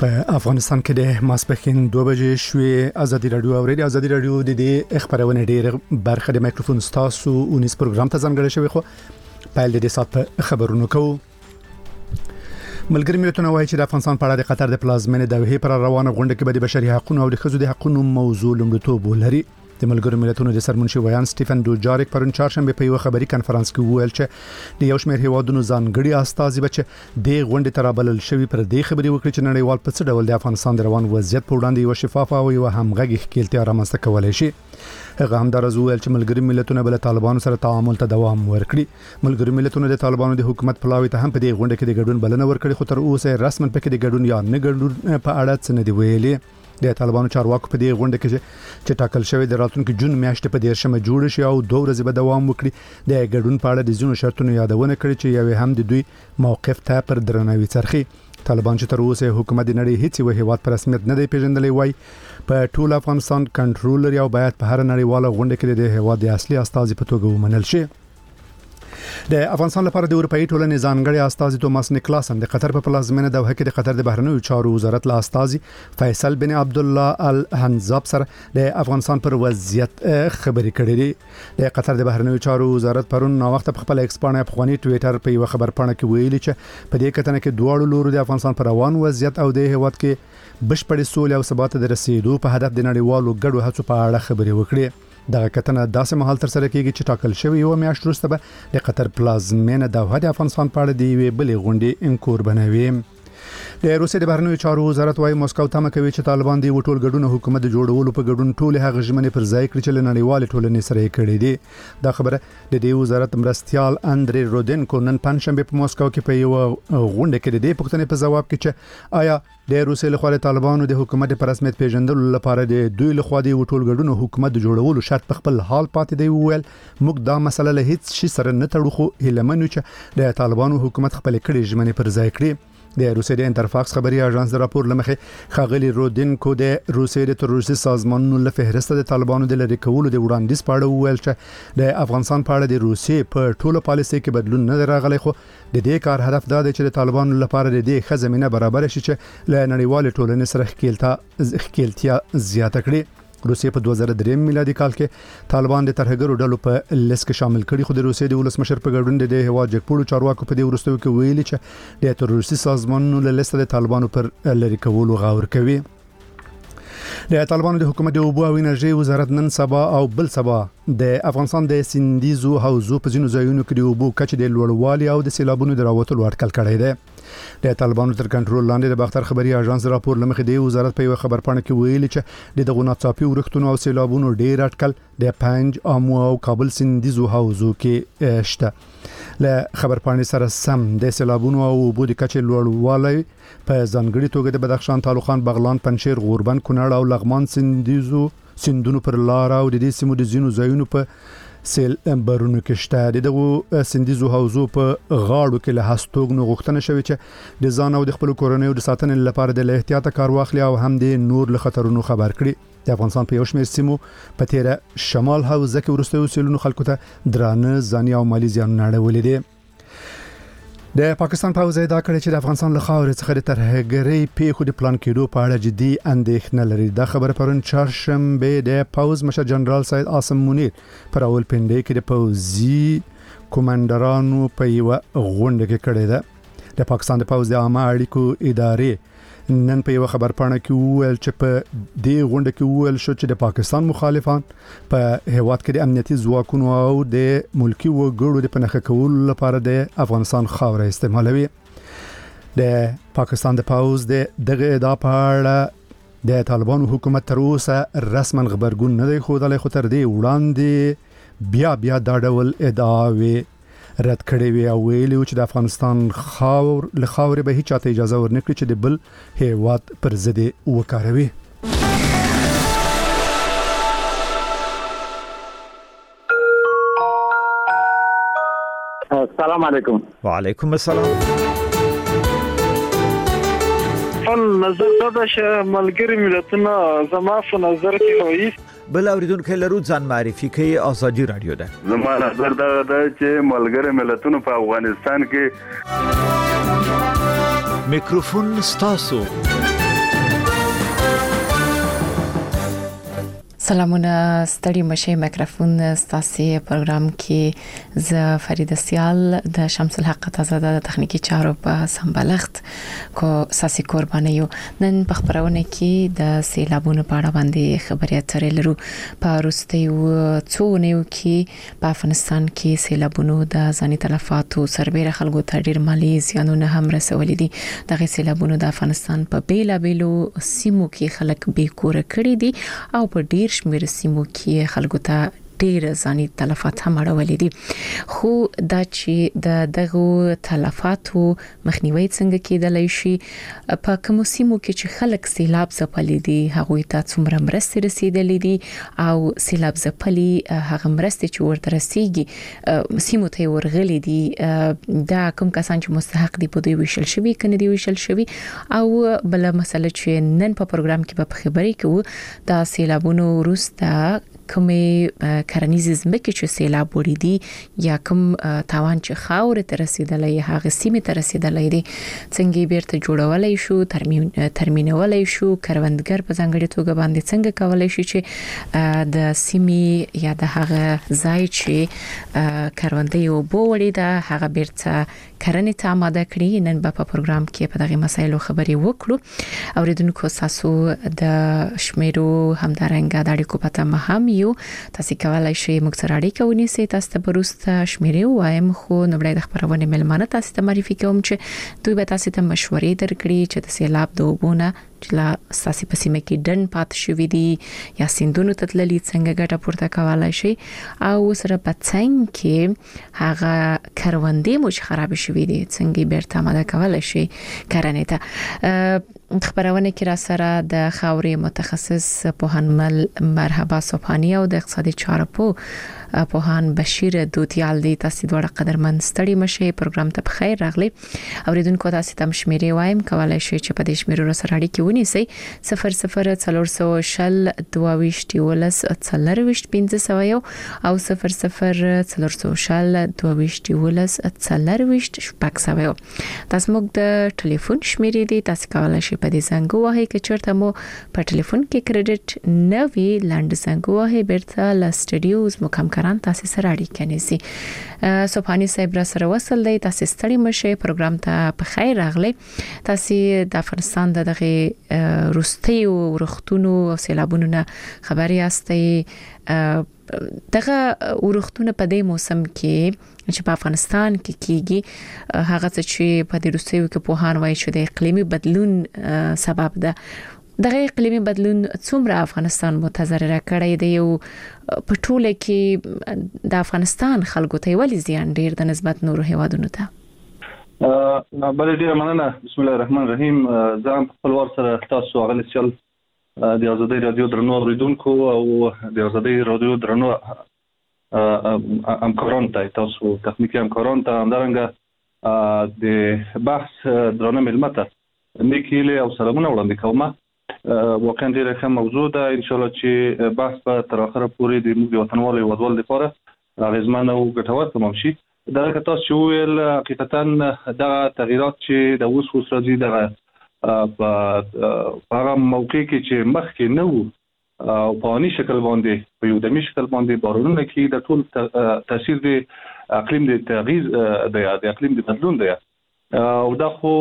په افغانستان کې د ماسپښین 2 بجې شوې ازادي رادیو اوریدي ازادي رادیو د دې خبرونه ډېر برخه د مایکروفون ستاسو اونیس پروګرام ته ځانګړی شوی خو پیل د سات په خبرونو کوو. ملګری ملتونه وایي چې د افغانستان په اړه د قطر د پلازمینې دوحې پر روانه غونډه کې به د بشري حقوقو او د ښځو د حقوقو موضوع لومړیتوب ولري. د ملګرو ملتونو د سرمنشي ویان سټیفن دوجاریک پرون چهارشنبه په یو خبري کانفرنس کې ویل چې د یو شمېر هیوادونو ځانګړي استازي بچ د غونډې ترابل شوی پر دې خبري وکړي چې نړیوال په څه ډول د افغانستان د روان وضعیت په وړاندې یو شفاف او یو همغږي ښکېلتیا رامنځته کولای شي. هغه هم درز ویل چې ملګری ملتونه بل طالبانو سره تعامل ته دوام ورکړي. ملګری ملتونه د طالبانو د حکومت پلاوي ته هم په دې غونډه کې د ګډون بلنه ورکړي خو تر اوسه رسمن پکې د ګډون یا نه ګډون په اړه څه نه دی ویلي. د طالبانو چارواکو په دې غونډه کې چې ټاکل شوی د راتلونکي جون میاشتې په 10مه جوړ شي او 2 ورځې به دوام وکړي د ګډون په اړه د ځینو شرطونو یادونه کړې چې یو هم د دوی موقف ته پر درناوي څرخي. طالبان چې تر اوسه حکومت د نړۍ هیڅ یو هیواد پر رسمیت نه دی پیژندلی وای په ټول افغانستان کنټرول لري او باید په هر نړیواله غونډه کې د هیواد د اصلي استازي په توګه ومنل شي. د افغانستان لپاره د اروپאי ټولنې ځانګړي استازي توماس نیکلاسن د قطر په پلازمینه دوحه کې د قطر د بهرنیو چارو وزارت له استازي فیصل بن عبد الله الحنزاب سره د افغانستان پر وضعیت خبرې کړې دي. د قطر د بهرنیو چارو وزارت پرون نو وخت په خپل ایکس پاڼه افغاني ټوئیټر په یو خبر پاڼه کې ویلي چې په دې کتنه کې دواړو لورو د افغانستان پر روان وضعیت او د هیواد کې بشپړ سولې او ثبات د رسیدو په هدف د نړیوالو ګډو هڅو په اړه خبرې وکړي. دغه کتنه داسې مهال تر سره کیږي چې ټاکل شوی یو میاشت وروسته به د قطر پلازمینه دوحه د افغانستان په اړه دی وی بلې غونډې انکور بنوي. د روسیې د بهرنیو چارو وزارت وايي مسکو تمه کوي چې طالبان د ټول ګډون حکومت جوړولو په ګډون ټول هغه ژمنې پر ځای کړي چې نړیوال ټولنې سره یې کړې دي. دا خبره د دې وزارت مرستيال اندري رودنکو نن پنځشنبه په مسکو کې په یو غونډه کې د دې پوښتنې په جواب کې چې آیا د روسیې لخوا د طالبانو د حکومت پر رسمیت پیژندلو لپاره د دوی لخوا د ټول ګډون حکومت جوړولو شرط په خپل حال پاتې دی ویل موږ دا مسله له هیڅ شي سره نه تړو خو هیلمنو چې د طالبانو حکومت خپل کړي ژمنې پر ځای کړي. د روسیې د انټرفاکس خبري اژانس د راپور لمخې خاغلی رودنکو د روسیې د تروریستي سازمانونو له فهرست د طالبانو د لری کولو د وړاندیز په اړه ویل چې د افغانستان په اړه د روسیې په ټولو پالیسي کې بدلون نه راغلی خو د دې کار هدف دا دی چې د طالبانو لپاره د دې خزمینه برابر شي چې له نړیوال ټولنې سره ښکېلتیا زیاته کړي. روسیې په 2003 میلادي کال کې طالبان د ترهګرو ډلو په لیست کې شامل کړي خو د روسیې د ولسمشر په ګډون د هیواد جګپوړو چارواکو په دې وروستیو کې ویلي چې د تروریستي سازمانونو له لیست د طالبانو پر لری کولو غور کوي. د طالبانو د حکومت د اوبو او انرژي وزارت نن سبا او بل سبا د افغانستان د سندیزو حوزو په ځینو ځایونو کې د اوبو کچې د لوړوالي او د سیلابونو د راوتلو اټکل کړی دی. د طالبانو تر کنټرول لاندې د باختر خبري اژانس راپور لمخې د وزارت په یو خبر پاڼه کې ویلي چې د دغه ناڅاپي ورښتونو او سیلابونو ډیر اټکل د پنج امو او کابل سندیزو حوزو کې شته. له خبر پاڼې سره سم د سیلابونو او اوبو د کچې لوړوالی په ځانګړي توګه د بدخشان، تالوخان، بغلان، پنجشیر، غوربند، کونړ او لغمان سندونو پر لار او د دې سیمو د زینو ځایونو په سیل برونو کې شته. دغه سندیزو حوزو په غاړو کې له هستوګنو غوښتنه شوې چې د ځان او د خپل کورنۍ د ساتنې لپاره د احتیاط کار واخلي او هم د نور له خطرونو خبر کړي. د افغانستان په یو شمېر سیمو په تیر شمال حوزه کې ورستیو سیلونو خلکو ته درانه ځاني او مالی زیانونه اړولې دي. د پاکستان پوځ ادعا کړې چې د افغانستان له خاورې څخه د ترهګرۍ پیښو د پلان کېدو په اړه جدي اندېښنه لري. دا خبره پرون چهارشنبه د پوځ مشر جنرال سید عاصم منیر پر راولپنډي کې د پوځي کمانډرانو په یو غونډه کې کړې ده. د پاکستان د پوځ د عامه اړیکو ادارې نن په یو خبر پاڼه کې ویل چې په دې غونډه کې ویل شو چې د پاکستان مخالفان په هیواد کې د امنیتي ځواکونو او د ملکی وګړو د پنهخه کولو لپاره د افغانستان خاوره استعمالوي. د پاکستان د پوځ دغه ادعا په اړه د طالبانو حکومت تر اوسه رسما خبرګون نه دی ښودلی خو تر دې وړاندې بیا دا ډول ادعاوې رد کړي وی او ویلي چې د افغانستان خاورې به هیڅ اجازه ورنکړي چې د بل هیواد پر ضد وکاروي. السلام علیکم. وعلیکم السلام. نظر دا چې ملګری ملتونه زما په نظر کې وایي بل اوریدونکو لرو ځان معرفي کوي ازادي رادیو ده. زما نظر دا چې ملګری ملتونه په افغانستان کې میکروفون ستاسو سلامونه ستړي مشه میکروفون ستاسي پروګرام کې ز فرید سیال د شمس الحق تازه د تخنیکی چارو په سمبلخت کو ساسي قرباني یو نن په خبرونه کې د سیلابونو په اړه باندې خبرې اترې لرو په روستیو څونیو کې په افغانستان کې سیلابونو د ځاني تلفاتو سربېره خلکو ته ډېر مالي زیانونه هم رسولي دي دغه سیلابونو د افغانستان په بیلابېلو سیمو کې خلک به کور کړی دي او په ډېر شمیر سیمو کې خلکو ته ډیر ځاني تلفات هم اړولې دي خو دا چې دغه تلفاتو مخنیوي څنګه کېدلای شي په کوم سیمو کې چې خلک سیلاب ځپلې دي هغه ته څومره مرستې رسیدلې دي او سیلاب ځپلې هغه مرستې چې ورته رسیږي سیمو ته ورغلې دي دا کوم کسان چې مستحق دي په دوی ویشل شوی کنه دی ویشل شوی او بل مسله چې نن په پروګرام کې په خبرې کې دا سیلابونو وروسته کومې کرنیزې ځمکې چې سیلاب وړي دي یا کوم تاوان چې خاورې ته رسیدلې هغه سیمې ته رسیدلې دي څنګه بیرته جوړولای شو ترمینولای شو کروندګر په ځانګړي توګه باندې څنګه کولای شي چې د سیمې یا د هغه ځای چې کروندې او بوړي دا هغه بیرته کرنې ته آماده کړي نن په پروګرام کې په دغه مسایلو خبرې وکړو اوریدونکو تاسو د شمیرو همدارنګه د اړیکو پته مهم یو تاسو کولای شئ موږ سره اړیکه ونیسئ تاسو ته پروسته شمیرې وایم خو نو بلای د خبرونه ملمانه تاسو ته معرفي کوم چې دوی به تاسو ته مشورې درکړي چې د سیلاب د وبونه چې لا ساسي په سیمه کې ډن پات شوې دي یا سیندونو ته تللي څنګه ګټه پورته کولای شي او سره په څنګه کې هغه کروندې مو خراب شوې دي څنګه بیرته آماده کولای شي کرنې ته خبرونه کې را سره د خاورې متخصص پوهنمل مرحبا صبحانی او د اقتصادي چارو پوهان بشیر دوتیال دی تاسو دوړه قدرمن ستړي مشه پروګرام ته بخیر راغلی اوریدونکو تاسو ته شمیرې وایم کولای شئ چې په دې شمیرو سره اړیکه ونیسئ 00 22 ولس 45 او 00 22 ولس 45 تاسو موږ د ټلیفون شمیرې دي تاسو کولای شئ په دې څنګه وایي چې چرته مو په ټلیفون کې کریډټ نوی لاند څنګه وایي بیرته ل سټډیوز مو کم کران تاسو سره اړیکه نیسي صبحانی صاحب را سره وصل دی تاسو ستړي مشه پروګرام ته په خیر راغلی تاسو د افغانستان دغه روستي او رختونو او سیلابونو نه خبري یاستئ دغه ورختونه په دې موسم کې چې په افغانستان کې کیږي هغه چې په دې روسیو کې په هان وایي چې د اقلیمي بدلون سبب ده دغه اقلیمي بدلون څومره افغانستان متضرر کړی دی او په ټوله کې د افغانستان خلکو ته ولې زیان ډیر د نسبت نورو هیوادونو ته بل ډیر مننه بسم الله الرحمن الرحیم ځان په خپل ور سره تاسو غل سیل د ازادي رادیو درنو اوریدونکو او د ازادي رادیو درنو همکاران ته تاسو تخنیکی همکاران ته همدارنګه د بحث درنه ملمته نیکیله او سلامونه وړاندې کوم واقعا ډیره ښه موضوع ده ان شاء الله چې بحث په تر اخره پورې د موږ وطنوالو ودول لپاره لازمانه او ګټور تمام شي دا که تاسو ویل حقیقتا دا تغیرات چې د اوس راځي د په هغه موقع کې چې مخکې نه وو او په اني شکل باندې په یو دمي شکل باندې بارونونه کې د ټول تاثیر د اقلیم د تغییر د اقلیم د بدلون دی او دا خو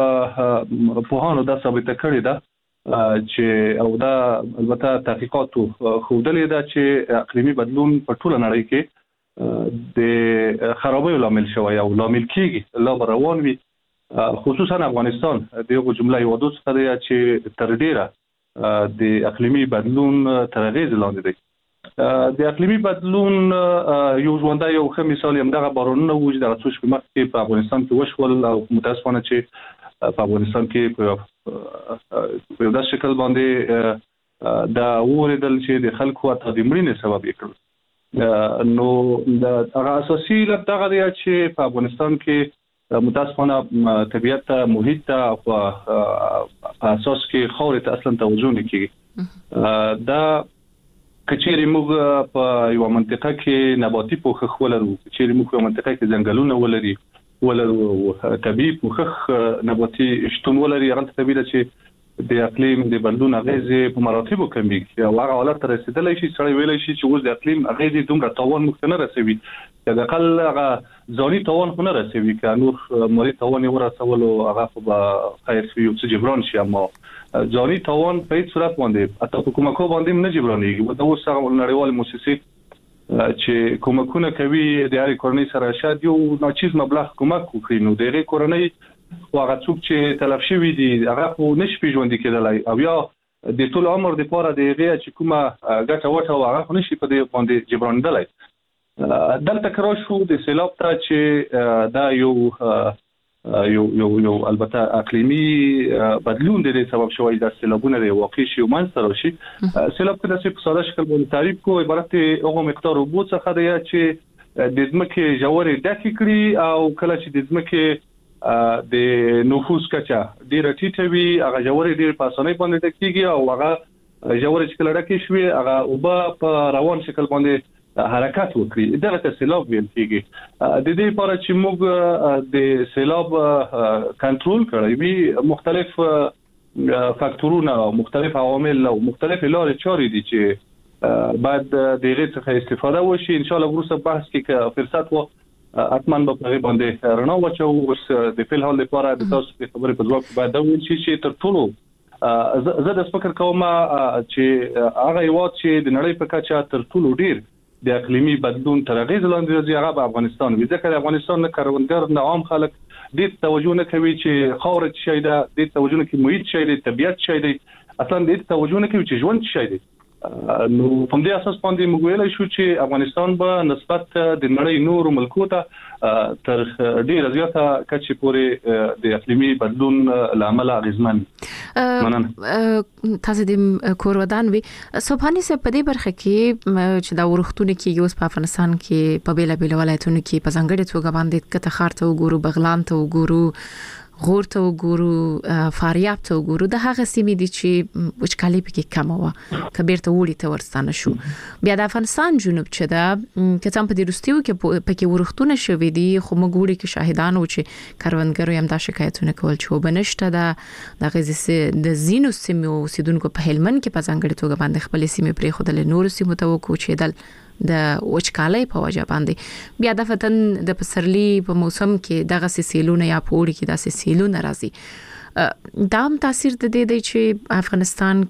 په هانو دا ثابت کړی دا چې او دا البته تحقیقات خوندلې دا چې اقلیمي بدلون په ټول نړۍ کې د خرابۍ لامل شوی او لامل کیږي لا روان وي خصوصا افغانستان دغه جمله یو د څه دی چې تر ډیره د اقلیمي بدلون تر غیز لاندې دی د اقلیمي بدلون یو ژوندۍ یو ښه مثال هم دغه بارانونه وجود د څو شپې مخکې په افغانستان کې وشول او متاسفانه چې په افغانستان کې په یو داسې شکل باندې دا اوریدل چې د خلکو ته د مړینې سبب کړ نو د هغه اساسي لپاره دی چې په افغانستان کې متاسفانه طبيعت محیط په اساس کې خاورې ته اصلا توجه نه کیږي دا کچېری موږ په یو منطقه کې نباتي پوښښ ولرو کچېری موږ په منطقه کې ځنګلونه ولرو طبيعي پوښښ نباتي شتون ولري هغه طبيعي چې د اقلیم د بدلون اغیزې په مراتبو کمیږي او هغه حالت رسیدلی شي سړی ویلی شي چې اوس د اقلیم اغیزې دومره تاوان موږ نه رسوي چې د اقل هغه ځاني تاوان خو نه رسوي که نور مالي تاوان یې ورسولو هغه خو به خیر شي او څه جبران شي اما ځاني تاوان په هیڅ صورت باندې حتی په کومکو باندې نه جبرانېږي دا اوس هغه نړیوال موسسې چې کومکونه کوي د هرې کورنۍ سره شاید یو ناچیز مبلغ کومک وکړي نو د هغې کورنۍ خو هغه څوک چې تلف شوي دي هغه خو نشي ژوندي کېدلی او یا د ټول عمر دپاره د هغې چې کومه ګټه وټه او هغه خو نشي په دې باندې جبرانېدلی دلته که راشو د سیلاب ته چې دا یو البته اقلیمي بدلون د دې سبب شوی د سیلابونه د واقع شي او منځته راشي سیلاب که داسې په ساده شکل باندې تعریف کړو عبارت هغه مقدار اوبو څخه دی چې د ځمکې ژورې ډکې کړي او کله چې د ځمکې د نفوس کچه ډیره ټیټه وي هغه ژورې ډېر په اسانۍ باندې ډکېږي او هغه ژورې چې کله ډکې شوې هغه اوبه په روان شکل باندې حرکت وکړي دغه ته سیلاب ویل کېږي د دې لپاره چې موږ د سیلاب کنټرول کړی وي مختلف فاکتورونه او مختلف عوامل او مختلف لارې چارې دي چې باید د هغې څخه استفاده وشي ان شاء الله وروسته بحث کې که فرصت و حتما به په هغې باندې رڼا واچوو اوس د فی الحال لپاره د تاسو د خبرې په ځواب کې باید دا وویل شي چې تر ټولو زه داسې فکر کوم چې هغه هېواد چې د نړۍ په کچه تر ټولو ډېر د اقلیمي بدلون تر اغېز لاندې راځي هغه به افغانستان وي ځکه د افغانستان نه کروندګر نه عام خلک دې توجه نه کوي چې خاوره څه شی ده دې توجه نه کوي محیط شی دی طبیعت شی دی اصلا دې توجه نه کوي چې ژوند څه شی دی نو په دې اساس باندې موږ ویلای شو چې افغانستان به نسبت د نړۍ نورو ملکو ته تر ډیره زیاته کچې پورې د اقلیمي بدلون لامل اغیزمن مننه تاسو د کورودان وی صبحانی سه په دې برخه کې چې دا ورختونه کې یوس په افغانستان کې په بیل بیل ولایتونو کې په ځنګړې توګه باندې کته خارته وګورو بغلان ته وګورو غور ته وګورو فاریاب ته وګورو د هغه سیمې دي چې وچکالي پکې کم و کبیر ته وړي ته ورستانه شو بیا د افغانستان جنوب چې دا کتم په دې رستیو کې پکې ورختونه شوې دي خو موږ وړي کې شاهدان و چې کاروانګرو هم دا شکایتونه کول چې وبنشته د غزې د زینو سیمو سیدونکو په هلمند کې په ځنګړې توګه باندې خپل سیمې پرې خودل نور سیمو ته وکړو چې دل د وچکالۍ په وجه باندې بیا د فتن د پسرلی په موسم کې دغه سیلونه یا پوړي کې داسې سیلونه راځي دا هم تاثیر د دې دی چې افغانستان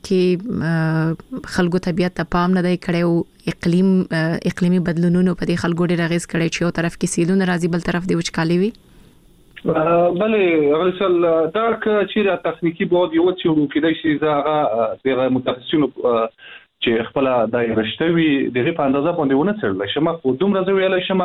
کې خلکو طبيعت ته پام نه دی کړی او اقلیمي بدلونونو په دې خلکو ډېر اغیز کړی چې یو طرف کې سیلونه راځي بل طرف د وچکالۍ وي بله غلسل دا چې تخنیکی بود یو چې کېدای شي زه د متخصصینو چې خپل د رښتوي دغه په اندازه باندې ونه څرل شمه خو دومره زه ویل شمه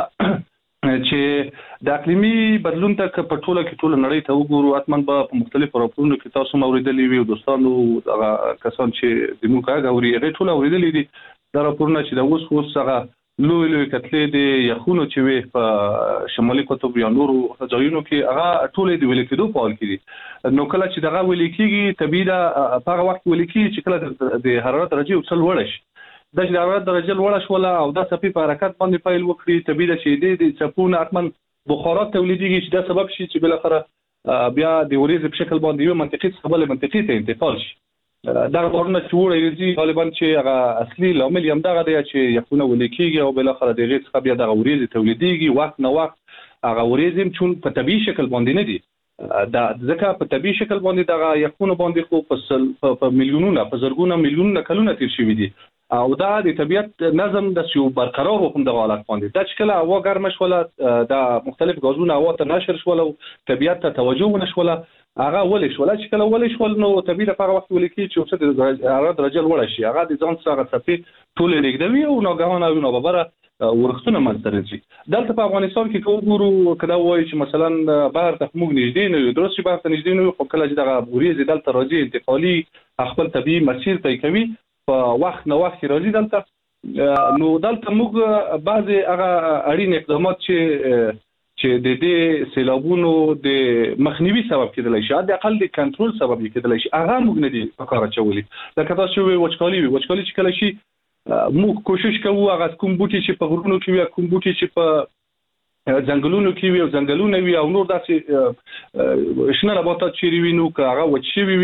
چې د اقلیمي بدلون ته په ټوله کې ټول نړۍ ته وګورو اتمن په مختلفو راپورونو کې تاسو موریدلې وي او دوستانو هغه کسان چې د موږ غوړي هغه ټول اوریدلې دي دا راپورونه چې د اوس هغه لوی کتلې د یخونو چې وي په شمالي قطب یا نورو ځایونو کې هغه ټول د ویل کېدو په حال کې دي نو کله چې دغه ویل کېږي طبيعي دا په هغه وخت ویل کېږي چې کله د حرارت درجه وصل وړ شي د حرارت درجه وړ شو او د صفي په حرکت باندې پیل وکړي طبيعي دا چې د چپونه اتمن بخارات تولیديږي چې دا سبب شي چې بل اخره بیا د وریځ په شکل باندې یو منطقي ته انتقال شي دا ورنه چوره ریزي غالبا چې هغه اصلي لامل یم دغه دی چې یخونه ولیکيږي او بل اخر د غیث بیا د وریځ تولیديږي وخت نه وخت هغه وریځم چون په طبيعي شکل باندې نه دي دا ځکه په طبيعي شکل باندې دغه یخونه باندې خو په میلیونونو په زرګونو میلیونونو کلونه تیر شوي دي او دا د طبيعت نظم د سیو برقرار وکم د حالت باندې دا چې کله هوا ګرم شوله د مختلف غازونه هوا ته نشر شول او طبيعت ته توجه ونشوله هغه ولې شول چې کله ولې شول نو طبيعي په وخت ولیکي چې اوسه د حرارت درجه لوړ شي هغه د ځان سره صفي ټول لګدوي او ناګهانه او نوبره ورختونه منځته راځي دلته په افغانستان کې کومو کدا وایي چې مثلا بهر ته موږ نږدې نه یو درست چې بهر ته نږدې نه یو خو کله چې دغه بوريز دلته راځي انتقالي خپل طبيعي مسیر طی کوي په وخت نه وخت راځي دلته نو دلته موږ بعضي هغه اړین اقدامات چې د دې سیلابونو د مخنیوي سبب کېدلی شي د اقل د کنټرول سبب کېدلی شي هغه موږ نه دي په کار اچولي لکه تاسو وچکالي چې کله شي موږ کوشش کوو هغه کوم بوټي چې په غرونو کې وي کوم بوټي چې په ځنګلونو کې وي او ځنګلونه وي او نور داسې شنه نباتات چې وي نو هغه وچ شي وي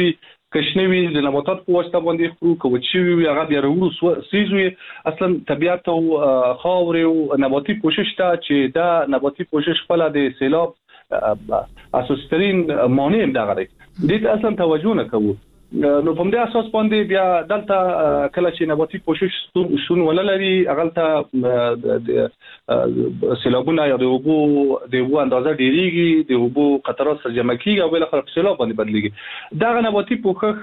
کشنوي د نباتات په واسطه باندې خورو کوچي وي هغه بیا ورو سيزوي اصلا طبيعت او خاور او نباتي پوشش ته چې دا نباتي پوشش خپل د سیلاب اساسي مانع دغه دی دې اصلا توجه نه کوو نو په دې اساس باندې بیا دلته کله چې نباتي پوشش شون وللري هغه سیلابونه یا د وبو اندازه ډیریږي د وبو قطرات سره جمع کیږي او بل خبر په سیلاب باندې بدلیږي دا نباتي پوښښ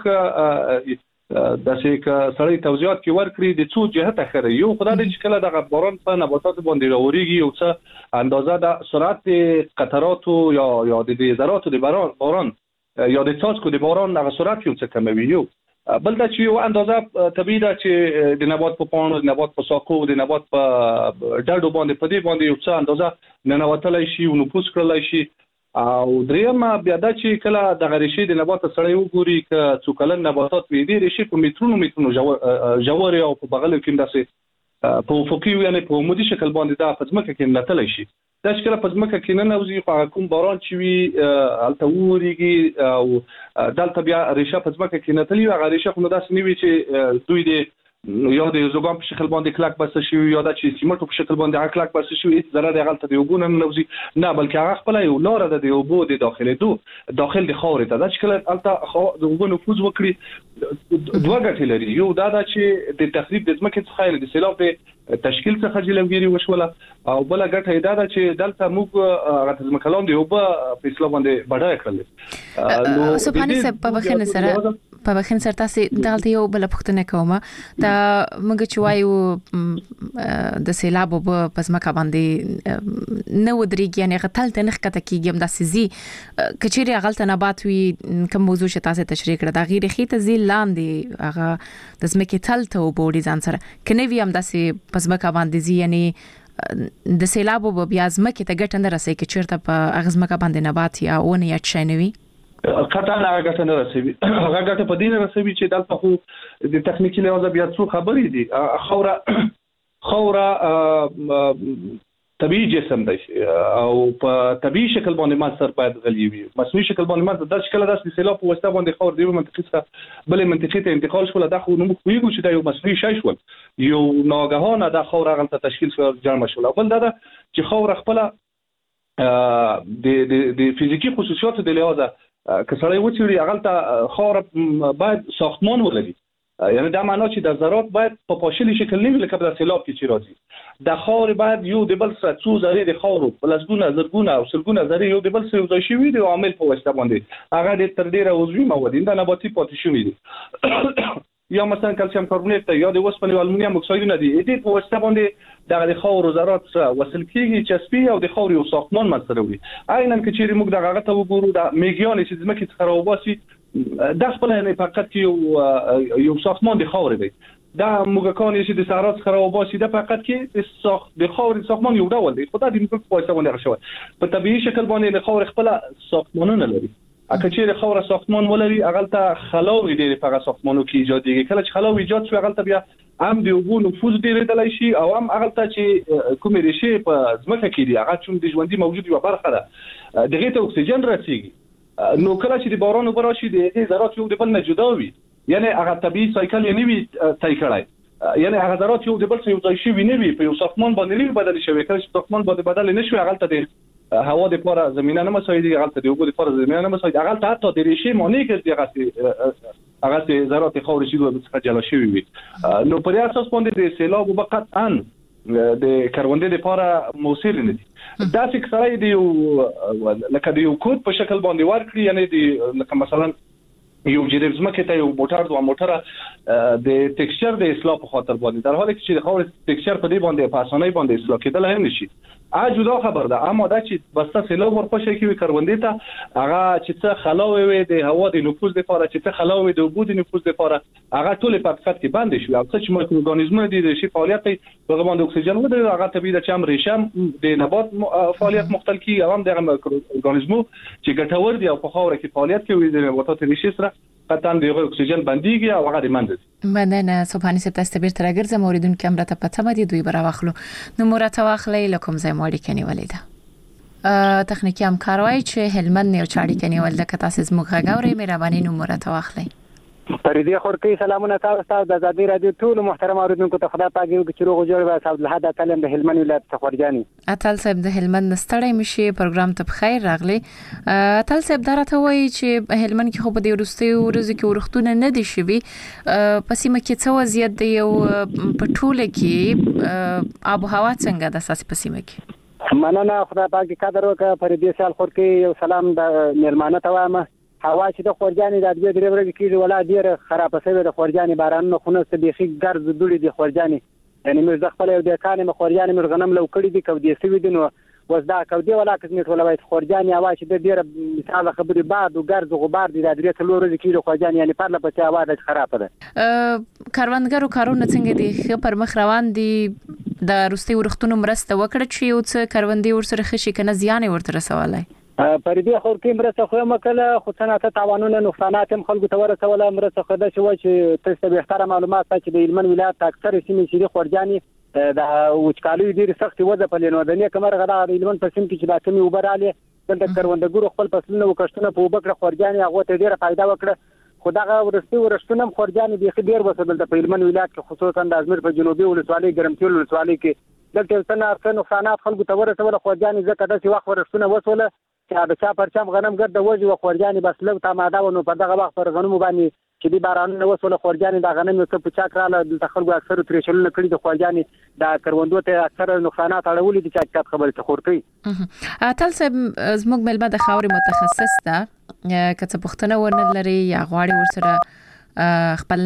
د څه سړی توضیحات کې ورکړي د څو جهته خره یو خدای دې چې کله د باران په نباتات باندې راوريږي او څه اندازه د سرعت قطرات یا د ذرات د باران یا د څاڅکو د باران هغه سرعت یو څه کموي یو بل دا چې یو اندازه طبيعي ده چې د نبات په پاڼو د نبات په ساقو د نبات په ډډو باندې په دې باندې یو څه اندازه ننوتلای شي او نفوذ کړلای شي او درېمه بیا دا چې کله د غریشي د نبات سره وګوري ک څو کلن نباتات وي دي ریشي په مترونو جوړ او په بغل کې داسې په افقي یعنی په عمودي شکل باندې دا په ځمکه کې نتلای شي دا چې کله په ځمکه کې نه نوځي خو کوم باران چې وي الته وریږي او دلته بیا ریشه په ځمکه کې نتلی او ریشه خو داسې نیوي چې دوی د یا د زوګام په شکل باندې کلک بس شي یا د چې سیمټو په شکل باندې کلک بس شي هیڅ ضرر غلطه دی وګونه نوځي نه بلکې هغه خپل یو لار ده د وبو د داخل د خاورې ته دا چې کله الته د وبو نفوذ وکړي دوه ګټې لري یو دا چې د تخریب د ځمکې څخه د سیلاب د تشکیل څخه جلوګيري وشوله او بل ګټه دا چې دلته موږ غته ځمکلان دی وبو په اسلام باندې بډای کړل نو سبحان الله په بخنه سره په بخنه سره تاسو دلته یو بل پختنه کومه دا موږ چې وایو د سیلاب په ځمکه باندې نو درېږي یعنی غتل ته نخ کته کیږي د سيزي کچيري غلطه نبات وي کوم موضوع چې تاسو تشریح کړه دا غیر خيته زی لاندې هغه د ځمکې تل ته وبوري ځان سره کني وي هم داسې په ځمکه باندې زی یعنی د سیلاب په بیا ځمکې ته ګټه نه رسي کې چیرته په ځمکه باندې نبات یا ونه یا چنوي قطعا هغه ګټه نه رسوي هغه ګټه په دې نه رسوي چې دلته خو د تخنیکی لحاظ بیا څو خبرې دي خوره طبيعي جسم دی او په طبيعي شکل باندې ماستر باید غلي وي مصنوعي شکل باندې ماستر د شکل داسې سیلاب په واسطه باندې خور دی منطقي څخه بلې منطقي ته انتقال شول دا خو نو کویږي چې دا یو مصنوعي شای شول یو ناګهانه د خور غلطه تشکیل شو جمع شول بل دا چې خور خپل د فزیکی خصوصیات د لحاظ کسړی و چې هغه خور باید ساختمان ولري یعنی دا معنی چې د ذرات باید په پاشلی شکل نه لکه د سیلاب کې چې راځي د خور باید یو د بل سره څو ذره د خور په لسګونه زرګونه او سلګونه ذره یو د بل سره ځای شوی دی او عامل په واسطه باندې هغه د تر ډیره عضوي مواد د نباتي پاتې شوی دي یا مثلا کلسیم کاربونیت یا د وسپنې او المونیم اکساید نه دي دې په واسطه باندې د خور ذرات سره وصل کیږي چسپي او د خور یو ساختمان مسره وي عیناً کې چې موږ دغه ته وګورو د میګیان چې ځمکې څخه راوباسي د خپل نه فقط یو ساختمان د خور دی دا موږکان چې د سهارات څخه راوباسي د فقط کې د خور ساختمان یو ډول دی خدای دې موږ په واسطه باندې راښوي په طبيعي شکل باندې د خور خپل ساختمانونه لري اګه چې د خور ساختمان ولري اغلته خلاوي دی په ساختمانو کې ایجاد دي کله چې خلاوي ایجاد شو اغلته بیا هم د وبو نفوذ ډیرېدلای شي او هم اغلته چې کومې ریشې په ځمکه کې دي هغه چې د ژوندۍ موجود یو برخه ده دغه ته اکسیجن رسیږي نو کله چې د باران وبرا شي د ذرات یو د بل نه جدا وي یعنی هغه طبيعي سایکل یې نیوي تای کړای یعنی هغه ذرات یو د بل سره یو ځای شي ویني په یو ساختمان باندې نه بدل شي کله چې ساختمان باندې بدل نه شي اغلته د هوا د پاره زمينه نه مساعدي اغلته د وګړو د پاره زمينه نه مساعدي اغلته حتی د ریشې مونږ کې هغه ذرات خور شي د څخه جلا شي وي نو په اساس باندې د سیلاب وبقت ان د کروندې د پاره موثر نه دي دا چې سره دی لکه د یو کود په شکل باندې ورکړي یعنی د لکه مثلا یو جریب زمکه ته یو موټر د ټیکسچر د اصلاح په خاطر باندې در حالی چې د خور ټیکسچر په دې باندې په اسانۍ باندې اصلاح کېدل هم نشي جدا خبر ده اما دا چې بسته سیلاب ورپښه کوي کروندې ته هغه چې څه خلاوي وي د هوا د نفوذ لپاره چې څه خلاوي د وبو د نفوذ لپاره هغه ټول په فقط کې بند شي او څه چې مایکرو ارګانیزمونه دي چې فعالیت په غوښمن اکسیجن ودري هغه طبيعي د چم ریشم د نبات فعالیت مختل کی او هم د مایکرو ارګانیزمو چې ګټور دي او په خاور کې فعالیت کوي د نباتات ریشې سره قطعا د اکسیجن بنديږي او هغه منځ مننه سبحان الله تاسو بیرته راګرځم اوریدونکو هم راته پته مدي دوی براوخلو نو مرته واخلې لکم زې ماړي کني ولیدا تخنیکی همکاروي چې هلمند نه چاړي کني ولدا که تاسو زموږ غاوري مهرباني نو مرته واخلې فريدي خورکي سلامونه تاسو د آزادي رادیو ټول محترم اوریدونکو ته خدای پاک یو چې روغ جوړ وي. صاحب له حدا تعلم د هلمند ولایت څخه خورجاني اتل صاحب د هلمند نستړی مشي پروګرام ته بخیر راغلی. اتل صاحب درته وایي چې هلمند کې خو په دې وروستي ورځو کې ورختونه نه دي شوي، پسې مکه څه وضعیت دی او په ټوله کې آب او هوا څنګه د اساس پسې مکه؟ مننه خدای پاک قدر وکړه. فريدي سال خورکي یو سلام د میلمانه ته وایم. هوا چې د خورجاني د دې درې ورځې کې ولا ډیره خراب شوی د خورجاني بارانونه خونه څه بيخي ګرځ دوړي د خورجاني، یعنی موږ د خپل یو د کانې خورجاني موږ غنم لو کړی دي کو دې سوي دي نو وزدا کو دې ولا کزنیټ ولا وایي خورجاني هوا چې د ډیره مثال خبري باد او ګرځ غبار دي د درې څلور ورځې کې د خورجاني یعنی پرله پسې هوا د خراب ده. کاروانګرو کارونه څنګه دي پر مخ روان دي؟ د روستي ورختونو مرسته وکړه چې یو څه کاروندي ورسره خشي کنه زیان ورته رسولای؟ فريدي خورکي مرسته خو مکله خو صنعت تاوانونه نقصانات هم خلکو ته ورسوله. مرسته خو د شو چې تاسو به احترام معلومات چې د هلمند ولایت اکثر سیمې چې خورجاني د وچکالي ډیر سخت وځه په لینو د نه کمر غدا د هلمند په سیم کې چې د کمی وبراله د کروندګرو خپل فصلونه وکښتنه په وبکړه خورجاني هغه ته ډیره فائدہ وکړه. خدای ورستونه خورجاني به ډیر وسدل د هلمند ولایت کې خصوصا د ازمیر په جنوبي ولسوالۍ ګرمتیل ولسوالۍ کې دلته څنګه نقصانات خلکو ته ورسوله. خورجاني زکه د وخت ورستونه وسوله چې د چا پرچم غنم ګرد وځي او خورجاني بس لو تماده ونو په دغه وخت پر غنمو باندې چې دی بارانونه وسوله خورجاني د غنم څخه په چا کراله د خلکو اکثر تریشلونه کړی د خورجاني د کروندو ته اکثر نقصانات اړولې دي چې خبره ته خورتي. اتل صاحب زموږ ملمه د خاوري متخصص ده کڅ پښتنه ورن لري یا غواړي ورسره خپل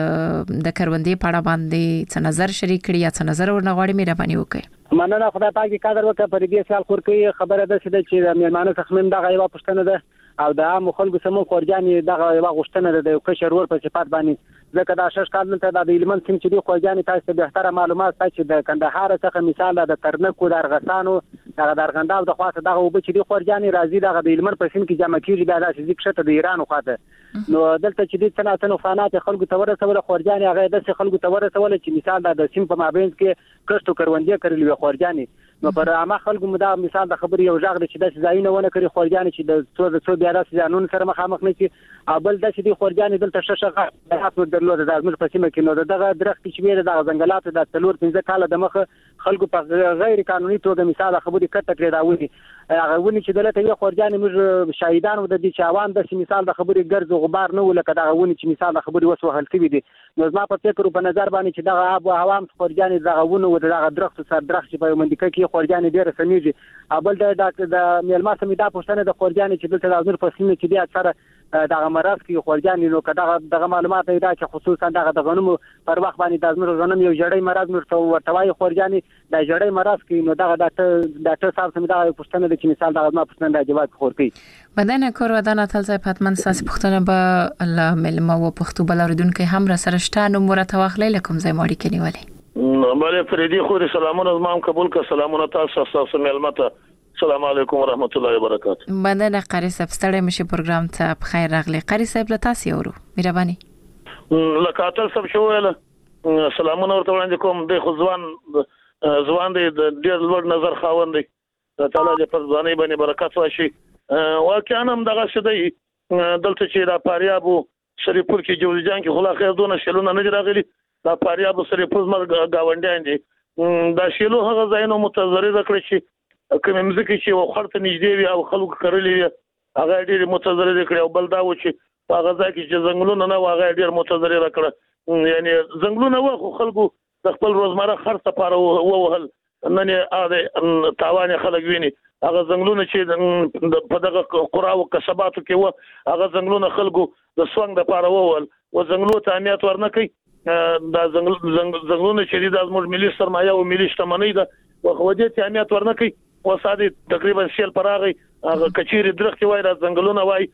د کروندې په اړه باندې څه نظر شریک کړي یا څه نظر ورنغواړي مهرباني وکړي. مننه خدای پاک قدر وکړه. فريدي سال خورکي خبره ده چې د میلمانه څخه من دغه یو پښتنه ده او د عام خلکو سمو خورجاني دغه یو غشتنه ده د کشر ور په صفات باندې ځکه دا شش کال ته د هلمند سیم چې د خورجاني تاسو به احترام معلومات چې د کندهار څخه مثال د ترنکو د ارغسانو دغه درغنداو د خواته دغه وب چې د خورجاني راځي دغه د هلمند په سیم کې جمع کیږي بیا د ځکه د ایران خواته نو دلته چې د صنعت نقصانات خلکو ته ورسول خورجاني هغه د خلکو ته ورسول چې مثال د سیم په مابین کې کښتو کروندې کړل وي خورجاني نو پر عامه خلکو مدا مثال د خبري یو ځاګ چې د ځایونه ونه کړی خورجاني چې د څو بیا د ځانون سره مخامخ نه شي ابل د چې د خورجاني دلته ششغه د خپل درلود د ازمر په سیمه کې نو دغه درخت چې ویل د ځنګلات د تلور 15 کال د مخ خلکو په غیر قانوني توګه مثال خبري کټ کړی راوړي هغه ونی چې دلته یو خورجاني موږ شاهدان و د دې چاوان د مثال د خبري ګرځ غبار نه ولکه دا ونی چې مثال د خبري وسو هل کوي دي نو زما په فکر په نظر باندې چې دغه آب او هوا خورجاني دغه ونه و دغه درخت سر درخت چې په منډکه کې خورجاني ډیر سميږي ابل د میلما سمې دا پښتنه د خورجاني چې دلته د ازمر په سیمه کې دی اکثر دغه مرض کې خورجاني نو دغه معلومات دا چې خصوصا دغه غنمو پر وخت باندې د ازمر غنم یو جړی مرض ورتوي خورجاني د جړی مرض کې نو دغه ډاکټر صاحب سمې دا پښتنه د چې مثال دغه ما پښتنه د جواب خورتي بدنه کور ودانه تل ځای پاتمن ساس پښتنه به الله ملما و پښتو بلوردونکو هم را سره شته نو مرته واخلې لکم ځای ماړي کې نیولې بله فريدي خو سلامونه زمام قبول کا سلامونه تاسو ملمته السلام علیکم ورحمت الله وبرکاته. بدنه قاری صاحب ستړی مشه پروګرام ته بخیر راغلی. قاری صاحب له تاسو یورو مهرباني لکاتل سب شو ویل سلامونه ورته وړاندې کوم د خو ځوان د ډیر لوړ نظر خاوند دی تعالی دې پر ځواني باندې برکت راشي. واقعا هم دغه شدی دلته چې را پاریابو شریپور کې جوړجان کې خلا خیر دونه شلونه نه راغلي دا پاریابو شریپور مر گاونډیان دي دا شلو هغه ځایونو متضرر کړی چې کوم مزکی چې وخرته نږدې وي او خلکو کړلې هغه ډیر متضرر کړی او بل دا و چې هغه ځای کې چې زنګلونه نه واغې ډیر متضرر کړ یعنی زنګلونه و خلکو د خپل روزمره خرڅ لپاره ووهل نن یې تاوان خلک ویني هغه زنګلونه چې په دغه قرا او کسباتو کې و هغه زنګلونه خلکو د سونګ لپاره ووهل و زنګلو ته اهمیت ورنکړي دا زنګلونه چې د موږ ملي سرمایه او ملي شتمنۍ ده خو دې ته اهمیت ورنکړي وساده تقریبا شیل پراغي هغه کچيري درخت وای را زنګلونه وای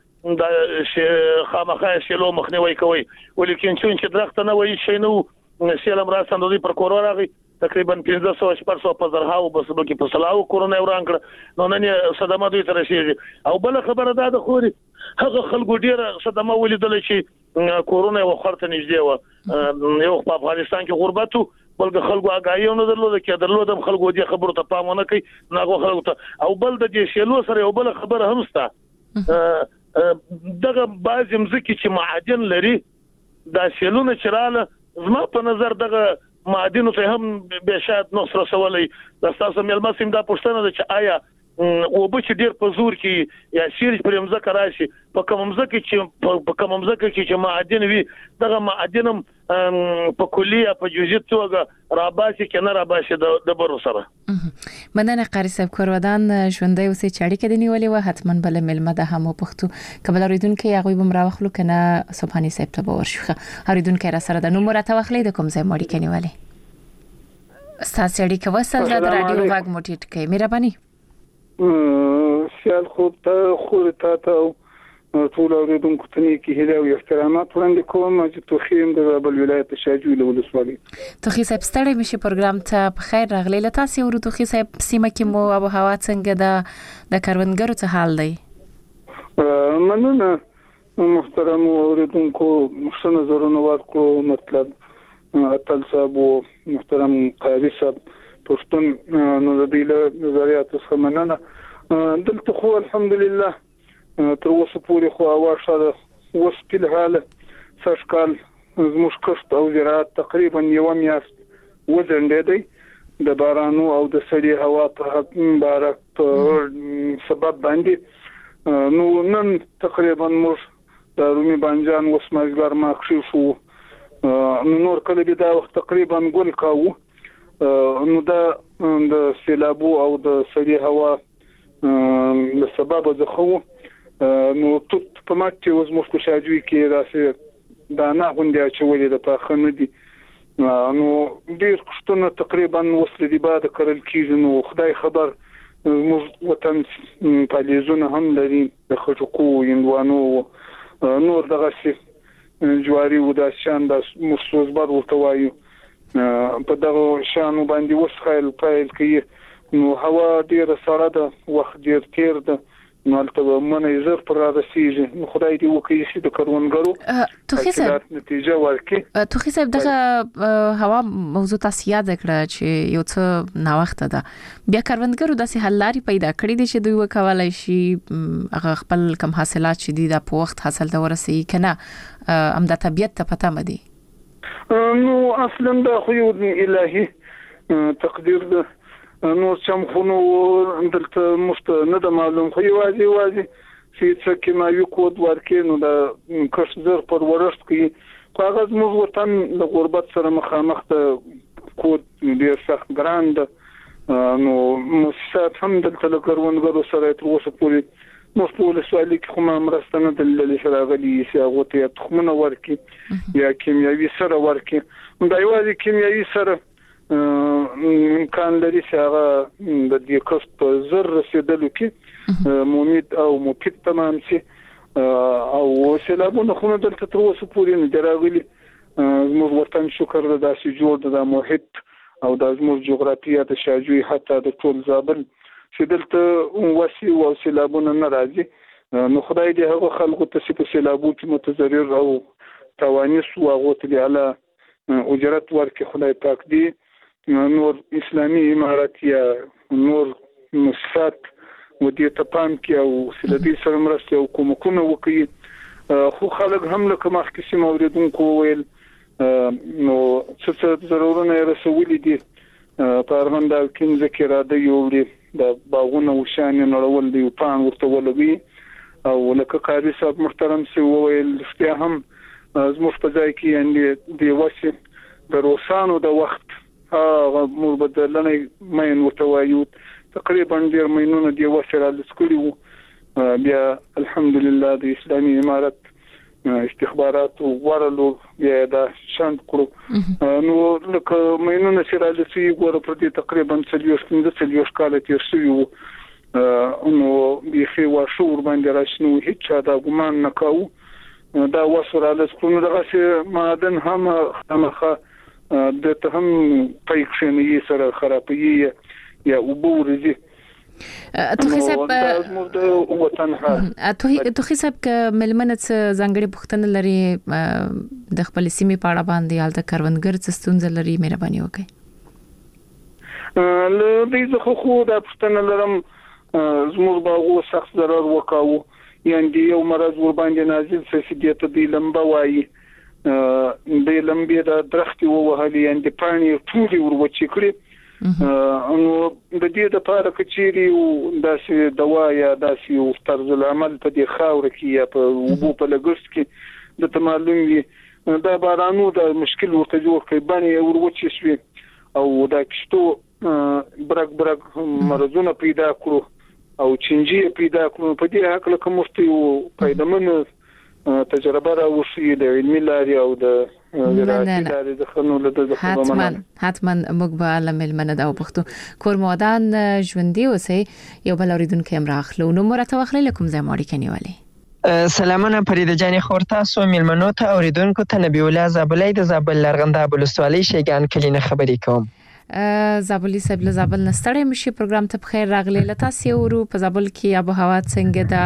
د خامخا شیلو مخنیوي کوي ولیکن چې درخت نه وای شي نو سیلم را سندوی پر کورو راغی تقریبا 1500 په زرهاو بس بلکې په سلاو کورونه وران کړ نو نن صدمه دوی تر شي او بل خبره ده د خوري هغه خلکو ډیره صدمه ولیدل چې کورونه وخرته نږدې و یو په افغانستان کې غربتو بلکې خلکو اگاهي نه درلود کې درلودم خلکو دې خبرو ته پام نه کوي ناغو خلکو ته او بل د دې شیلو سره یو بل خبره هم ستا دغه بعض مزکی چې معادن لري د سیلونو چراله زما په نظر دغه معادنو ته هم به شاید نو سره سوالي د تاسو ملما سیم دا پوښتنه ده چې آیا او به چې ډیر په زور کې یا سیرج پر مزه راشي په کوم مزه کې چې معادن وي دغه معادنم په کلیه په جزئیات توګه راباسي کنه راباسي د برو سره مننه قاری صاحب کورودان ژوندۍ اوسې چاړي کې دی نیولې و حتما بل ملما د هم پښتو قبل اوریدونکو هغه به مراوخلو کنه سبحانی صاحب ته ورشخه اوریدونکو را سره د نوم راته واخلې د کوم ځای مړی کې نیولې ستاسو اړیکه وصل د رادیو غږ موټیټ کې مهرباني سیال خوب ته خور ته ټول اوریدونکو ته کې هیله او احترامات وړاندې کوم چې توخیم د بل ولایت شاجوی له ولسوالۍ توخی صاحب ستړي مشي پروګرام ته په خیر راغلی لته سی ورو توخی صاحب سیمه کې مو ابو هوا څنګه د کاروانګرو څه حال دی مننه محترم اوریدونکو مشنه زرونه ورکو مطلب اتل صاحب محترم قاری صاحب پښتون نو د دې له نظریات څخه مننه دلته خو الحمدلله تر اوسه پورې خو واشه وسپیل حاله سشکال زموږ کښت او زراعت تقریبا یو میاشت وځنډې دی د بارانو او د سړې هوا په بارک سبب باندې نو نن تقریبا موږ د رومي بانجان وسمګر ماخشي شو نور کله به دا وخت تقریبا ګل کاوه نو دا د سیلابو او د سړې هوا له سبب ځخو نو توت په ماته اوس مخ په شاجوي کې راځي دا نه غونډه چې ولې د پاخنه دي نو ډیر کښتونه تقریبا وصل دي بعد کړل کیږي نو خدای خبر موږ وطن پالیزونه هم لري د خټکو یندوانو نور دغه شي جواری و د شان د مسوز بار ورته وایو په دغه شانو باندې وسخایل پایل کې نو هوا ډیره سړه ده وخت ډیر تیر ده نو البته منې زر پر راسیږي نو خدای دې وکړي چې د کاروانګرو توخی صاحب نتیجه ورکړي توخی صاحب دغه هوا موضوع تاسو یاد کړه چې یو څه نا وخت ده بیا کاروانګرو داسې حل لاري پیدا کړې دي چې دوی وکولای شي هغه خپل کم حاصلات چې دي د په وخت حاصل ته ورسي کنه ام د طبيعت ته پته مدي نو اصلا دا خو یو الهي تقدیر ده نو څم خونو دلته مست نه د معلوم خو یوازې چې څه کې ما یو کود ورکې نو د کښ زر پر ورشت کې کاغذ موږ وطن د غربت سره مخامخ ته کود ډیر سخت ګران ده نو مؤسسات هم دلته د کاروانګرو سره تر اوسه پورې مسؤل سوالي کې کومه مرسته نه دلته شراغلي چې هغه ته تخمونه ورکې یا کیمیاوي سره ورکې دا یوازې کیمیاوي سره امکان لري چې هغه د دې کښت په زر رسیدلو کې مفید او مفید تمام شي او سیلابونه خو دلته تر اوسه پورې نه دراغلي موږ ورته شکر د داسې جوړ د محیط او د زموږ جغرافیه د شاجوی حتی د ټول زابل چې دلته وسی او سیلابونه نه راځي نو خدای دې هغه خلکو ته چې په سیلابو کې متضرر او توانیس او هغه ته اعلی اجرت ورکړي خدای پاک دې نور اسلامي امارات یا نور مؤسسات ودې ته پام کې او سلبي سره مرسته او کومکونه وکړي خو خلک هم لکه مخکې سم اوریدونکو ویل نو څه ضرورونه رسولې دي په ارمندا کې ذکر را دی یو د باغونو وشان نړول دی پان ورته ولوي او لکه قاری صاحب محترم سي ویل بیا هم زموږ په ځای کې یعنی دی واسه د روسانو د وخت مور بدلنه مې متوایو تقریبا ډیر مینونه دی وسره لسکړو بیا الحمدلله د اسلامي امارات استخبارات ورلو بیا دا شاند کړو نو لکه مینونه سره لسی ګور پر دې تقریبا 35 کال تیر شوی نو بيخي واشور باندې راشنو هیڅ دا ګمان نکاو دا وسره لسکړو دغه معدن هم خامخه د ته هم پېښنې سره خرابې یا وبورځي توخی صاحب ک ملمنت زنګړي پښتنه لري د خپل سیمې پاړه باندې حالت کاروانګر څه ستونزه لري مهرباني وکړئ له دې خو د پښتنه لرم زموږ باغو سخت ضرر وکاو یعنی یو مرز ور باندې نازل سې دې ته دی لمبا وایي د لمبې د درختي ووهلې ان د پانی ټولي وروچې کړې نو د دې د لپاره کچيري او داسې دوا یا داسې یو طرز العمل په دې خاور کې یا په وبو په لګښت کې د تمالوم وي دا بارانو د مشکل ورته جوړ کړي باندې وروچې شوي او دا کشتو برګ مرزونه پیدا کړو او چنجي پیدا کړو په دې حق له کوم مفتي او پیدامن تجربه راوشي د علمي لارې او د وراسي لارې د خنول د حتما موږ به علم منه دا وپختو کورمودان ژوندۍ اوسې یو بل اوریدونکو هم راخلو نو مرته واخلې لکم زموږ کنيواله سلامونه فریده جانې خور تاسو میلمنو ته اوریدونکو ته نبی الله زابلې د زابل لرغنده بلوستوالي شیګان کلینه خبرې کوم زابلی صاحب له زابل نستړی مشي پروګرام ته بخیر راغلی لته سیورو په زابل کې آب و هوا څنګه ده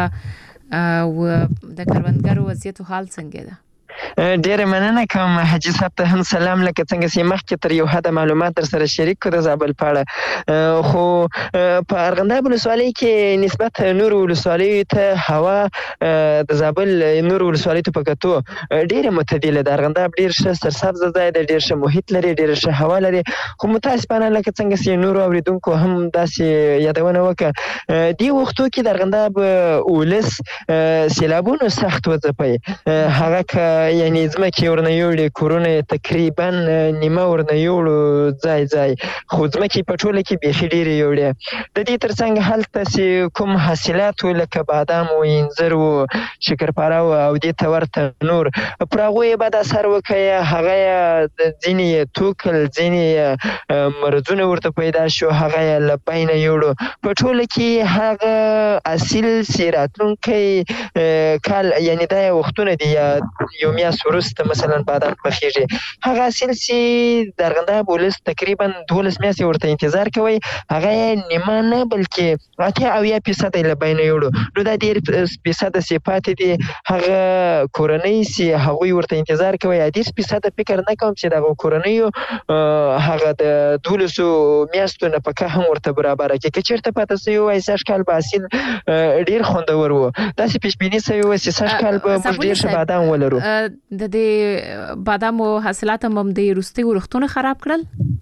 او د کروندګرو وضعیت او حال څنګه ده ډیر مننه کوم حاجی صاحب ته هم سلام لکه څنګه چې مخکې تر یو حد معلومات در سره شریک کړو د زابل په اړه خو په ارغنداب ولسوالۍ کې نسبت نور ولسوالۍ ته هوا د زابل نور ولسوالۍ ته پکاتو ډیره معتدله ده ارغنداب ډیر ښه سرسبز ځای دی ډیر ښه محیط لري ډیر ښه هوا لري خو متاسفانه لکه څنګه چې نور اوریدونکو هم داسې یادونه وکړه دی وختو کې د ارغنداب ولس سیلابونو سخت وځپي هغه یعنی ځمکې ورنه یوړې کورونه تقریبا نیمه ورنه یوړو ځای خو ځمکې په ټوله کې بیخي ډېرې یوړې د دې ترڅنګ هلته چې کوم حاصلات وو لکه بادام و انځر و شکرپاره و او دې ته ورته نور پر هغو یې بد اثر وکړی هغه یې ځینې یې توکل ځینې یې مرضونه ورته پیدا شو هغه یې له بینه یوړو په ټوله کې هغه حاصل چې راتلونکی کال یعنی دا وختونه دي یو میاشت وروسته مثلا بادام پخیږي هغه حاصل چې د ارغنداب ولس تقریبا 12 میاشتې ورته انتظار کوي هغه نیمه نه بلکې 80% له بینه یوړو نو دا ډېر فیصد چې پاتې دي هغه کورنۍ چې هغوی ورته انتظار کوي 10% فکر نه کوم چې دغه کورنیو هغه د 12 میاشتو نه پکه هم ورته برابر کې چیرته پاتې سوی وای سږ کال به حاصل ډېر خوندور و داسې پیشبیني سوی و چې سږ کال به موږ ډېر ښه بادام ولرو د دې بادام او حاصلات هم د روستي ورختونه خراب کړل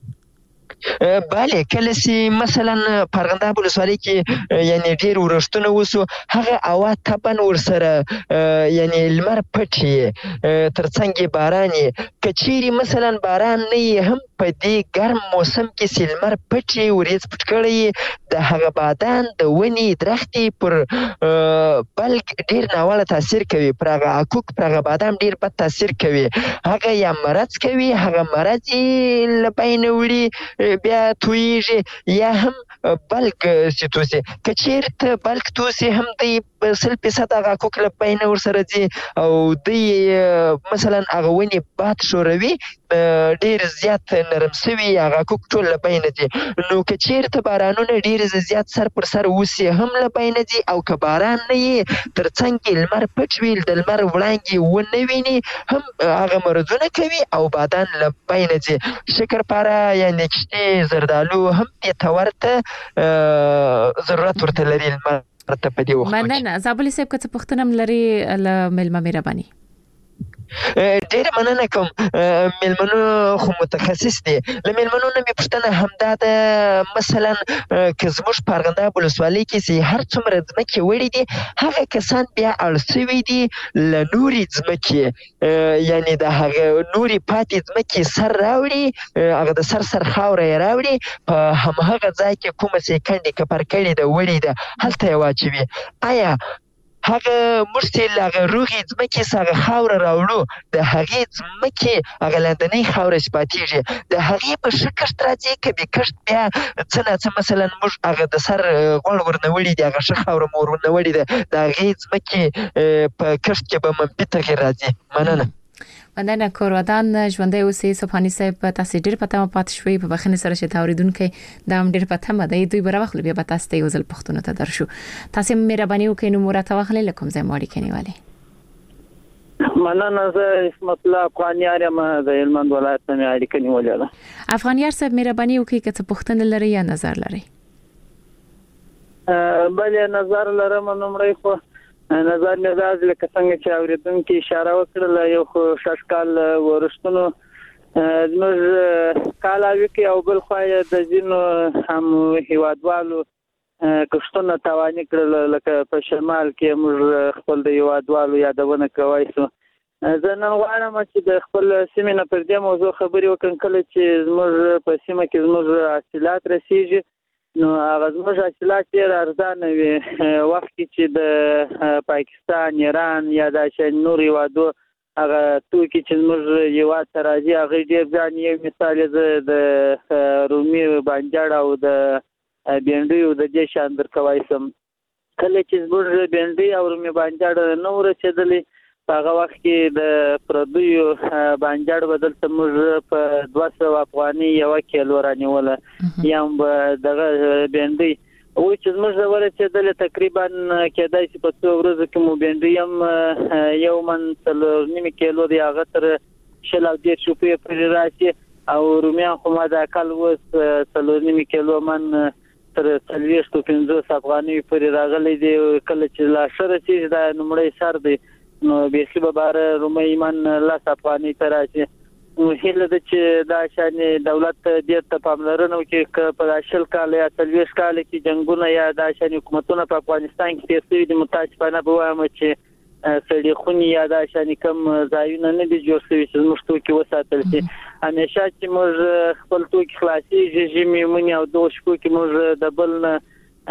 بله کله چې مثلا په ارغنداب ولسوالۍ کې یعنی ډېر ورښتونه وسو هغه هوا طبعا ورسره یعنی لمر پټ یې ترڅنګ یې باران یې که چیرې مثلا باران نه یې هم په دې ګرم موسم کې چې لمر پټ یې وریځ پټ کړی یې د هغه بادام د ونې درختې پر بلک ډېر ناوړه تاثیر کوي پر هغه حقوق پر هغه بادام ډېر بد تاثیر کوي هغه یا مرض کوي هغه مرض یې له بینه وړي بیا تویږي یا هم بلک سیتوسي که چیرته بلک توسي هم دی 100% هغه حقوق له بینه ورسره ځي او دی مثلا هغه ونې باد شوروي ډېر زیات نرم سوي هغه حقوق ټول له بینه ځي نو که چیرته بارانونه ډېر زیات سر پر سر وسي هم له بینه ځي او که باران نه یې ترڅنګ لمر پټ وي د لمر وړانګې ونه ویني هم هغه مرضونه کوي او بادام له بینه ځي شکرپاره یعنې کښتې زردالو هم دې ته ورته ضرورت ورته لري لمر ته په دې وخت مننه زابلي صاحب که څه پوښتنه لري له مېلمه مهرباني ډېر مننه کوم میلمنو خو متخصص دي له میلمنو نه مې پوښتنه همدا ده مثلا که زموږ په ارغنداب ولسوالۍ کې چې هر څومره ځمکې وړي دي هغه کسان بیا اړ سوي دي له نورې ځمکې یعنې د هغه نورې پاتې ځمکې سر راوړي هغه د سر خاوره یې راوړي په همهغه ځای کې کومه چې کندې کپر کړې ده وړې ده هلته یې واچوي آیا هغه موږ چې له هغه روغې ځمکې څخه هغه خاوره راوړو د هغې ځمکې هغه لاندنۍ خاوره چې پاتېږي د هغې په ښه کښت راځي که بې کښت بیا څه ناڅه مثلا موږ هغه د سر غوړ ورنه وړي دي هغه ښه خاوره مو ورنه وړې ده د هغې ځمکې په کښت کې به منفي تغیر راځي مننه مننه کورودان ژوندۍ اوسې صبحاني صاحب تاسو ډېر پته مو پات شوي په بخښنې سره چې اوریدونکو دا هم ډېر پته مده دوی برابر بیا به تاسو ته یو ځل پښتون ته درشو تاسو مهرباني وکړئ نو مرته واخلې لکم زه ماړي کنيواله مننه زه اسمت الله افغانیار یم د هلمند ولایت نه اړیکه نیولې ده افغانیار صاحب مهرباني وکړئ که څه پښتنه لري یا نظر لري بلې نظر لرم نمړی خو نظر مې دا لکه څنګه چې اوریدونکو اشاره وکړه یو خو شاشکال ورستونو زموږ کالاوي کې او بل خو د ځینو هم هیوادوالو کښتونه توانې کړل لکه په شمال کې موږ خپل د هیوادوالو یادونه کوي زه نن غواړم چې د خپل سیمې نه پر دې موضوع خبرې وکړم کله چې زموږ په سیمه کې زموږ حاصلات رسیږي نو هغه زموږ حاصلات ډېر ارزانه وي وخت چې د پاکستان ایران یا د نور هیوادو هغه توکي چې زموږ هیواد ته راځي هغه ډېر ځان یو مثال د رومي بانجان او د بینډیو د دې شان درکوي سم کله چې زموږ بینډي او رومي بانجان نو رسیدلې هغه وخت کې د پردیو بانجان بدل موږ په 200 افغاني یو کیلو رانیوله یم دغه بینډي او چې موږ ورته د تقریبا کېدای شي په 2 ورځې کې مو بینډي یم یو من 3.5 کیلو دی هغه تر 110 روپیه پر راشي او رومیان خو ما د کال وس 3.5 کیلو من تر 350 افغاني پر راغلي دی کله چې لا شر چې د نمړې سر دی نو بیخي به بار رومي من لاس افغاني تراشي هله د چې دا شان دولت دې ته پاملرنه وکړي په 10 کال یا 30 کال کې جنگونه یا دا شان حکومتونه په افغانستان کې تیسوي د متاسفانه به وایم چې سړي خونی یا دا شان کم ځایونه نه دي جوړ شوي چې موږ توکي وساتل شي همیشه چې موږ خپل توکي خلاصي ژمي مونږ او دوه شپو کې موږ د بل نه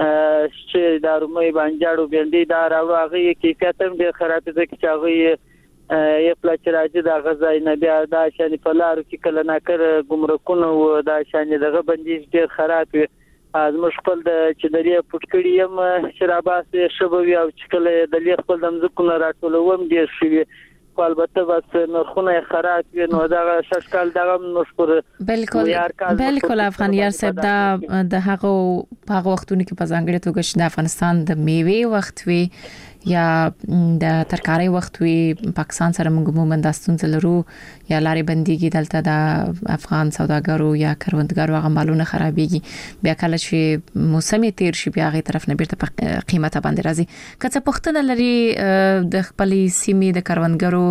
چې د رومي بانجاړو بینډي دا راوړو هغه کیفیت هم ډېر خراب دي چې هغه یې پلاچ راځي د غذای نه بیا دا شان په لارو کې کله ناکر ګمرکونه و دا شان دغه بندیز ډېر خراب وي زموږ خپل د چې درې پټکړی هم شرابات شبوي او چې کله د لیک خپل د مزکونه راټولوم ډېر شي البته بس نرخونه خراب وي نو دا شاشکال دغه نشپور بالکل افغان یار صاحب دا د هغه وختونو کې په ځانګړي توګه د افغانستان د میوه وخت وي یا د ترکاري وخت وي پاکستان سره موږ عموما د ستونزې لرو یا لارې بنديږي دلته د افغان سوداګرو یا کروندګرو هغه مالونه خرابيږي بیا کله چې موسم تیر شي بیا هغه طرف نه بیرته قیمته باندې راځي کله پښتنه لري د خپل سیمې د کروندګرو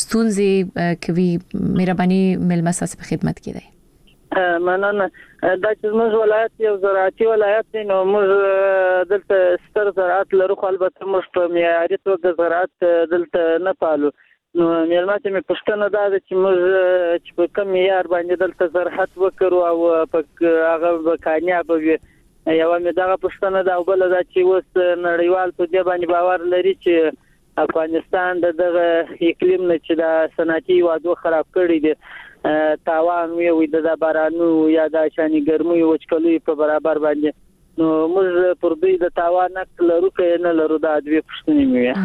ستونزې کوي مهرباني ملمساس په خدمت کې دی مننه دا چې موږ ولایت یو زراعتي ولایت دی نو موږ دلته ستر زراعت لرو خو البته موږ په معیاري توګه زراعت دلته نه پالو نو مېلمه مې پښتنه دا چې موږ چې په کوم معیار باندې دلته زراعت وکړو او په هغه کامیاب وي یو مې دا پښتنه دا بل دا چې وس نړیوال په دې باندې باور لري چې افغانستان دغه اقلیم نه چې د صنعتي وادو خراب کړی دی تاوان وي د بارانو یا د شاني ګرمي وچکلوي په برابر باندې نو موږ پر دې د تاوان لرو کې نه لرو د ادوی پښتني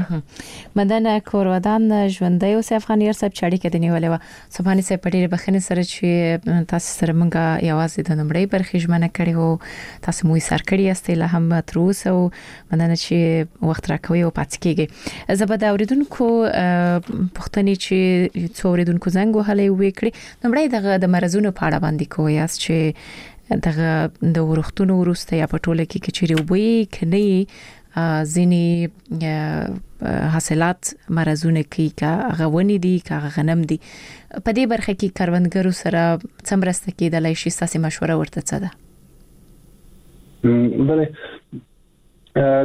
مې مدن کورودان ژوندۍ او افغان یار صاحب چاړي کې دی ولې و سبحاني صاحب پټي بخنه سره چې تاسو سره مونږه یوازې د نمړې برخې ژمنه کړې او تاسو مو یې سر کړی است له هم تروس او مدن چې وخت راکوي او پاتې کېږي زبده اوریدونکو پښتني چې څو اوریدونکو زنګ وهلې وکړي نمړې د مرزونو په اړه باندې کوی است چې دغه د ورختونو ورسته یا پټوله کې کچري وبوي کني ځینی حاصلات مرزونه کوي کا غونی دي کا غنم دي په دې برخه کې کروندګرو سره څمرسته کېدلای شي تاسو مشوره ورته څه ده بله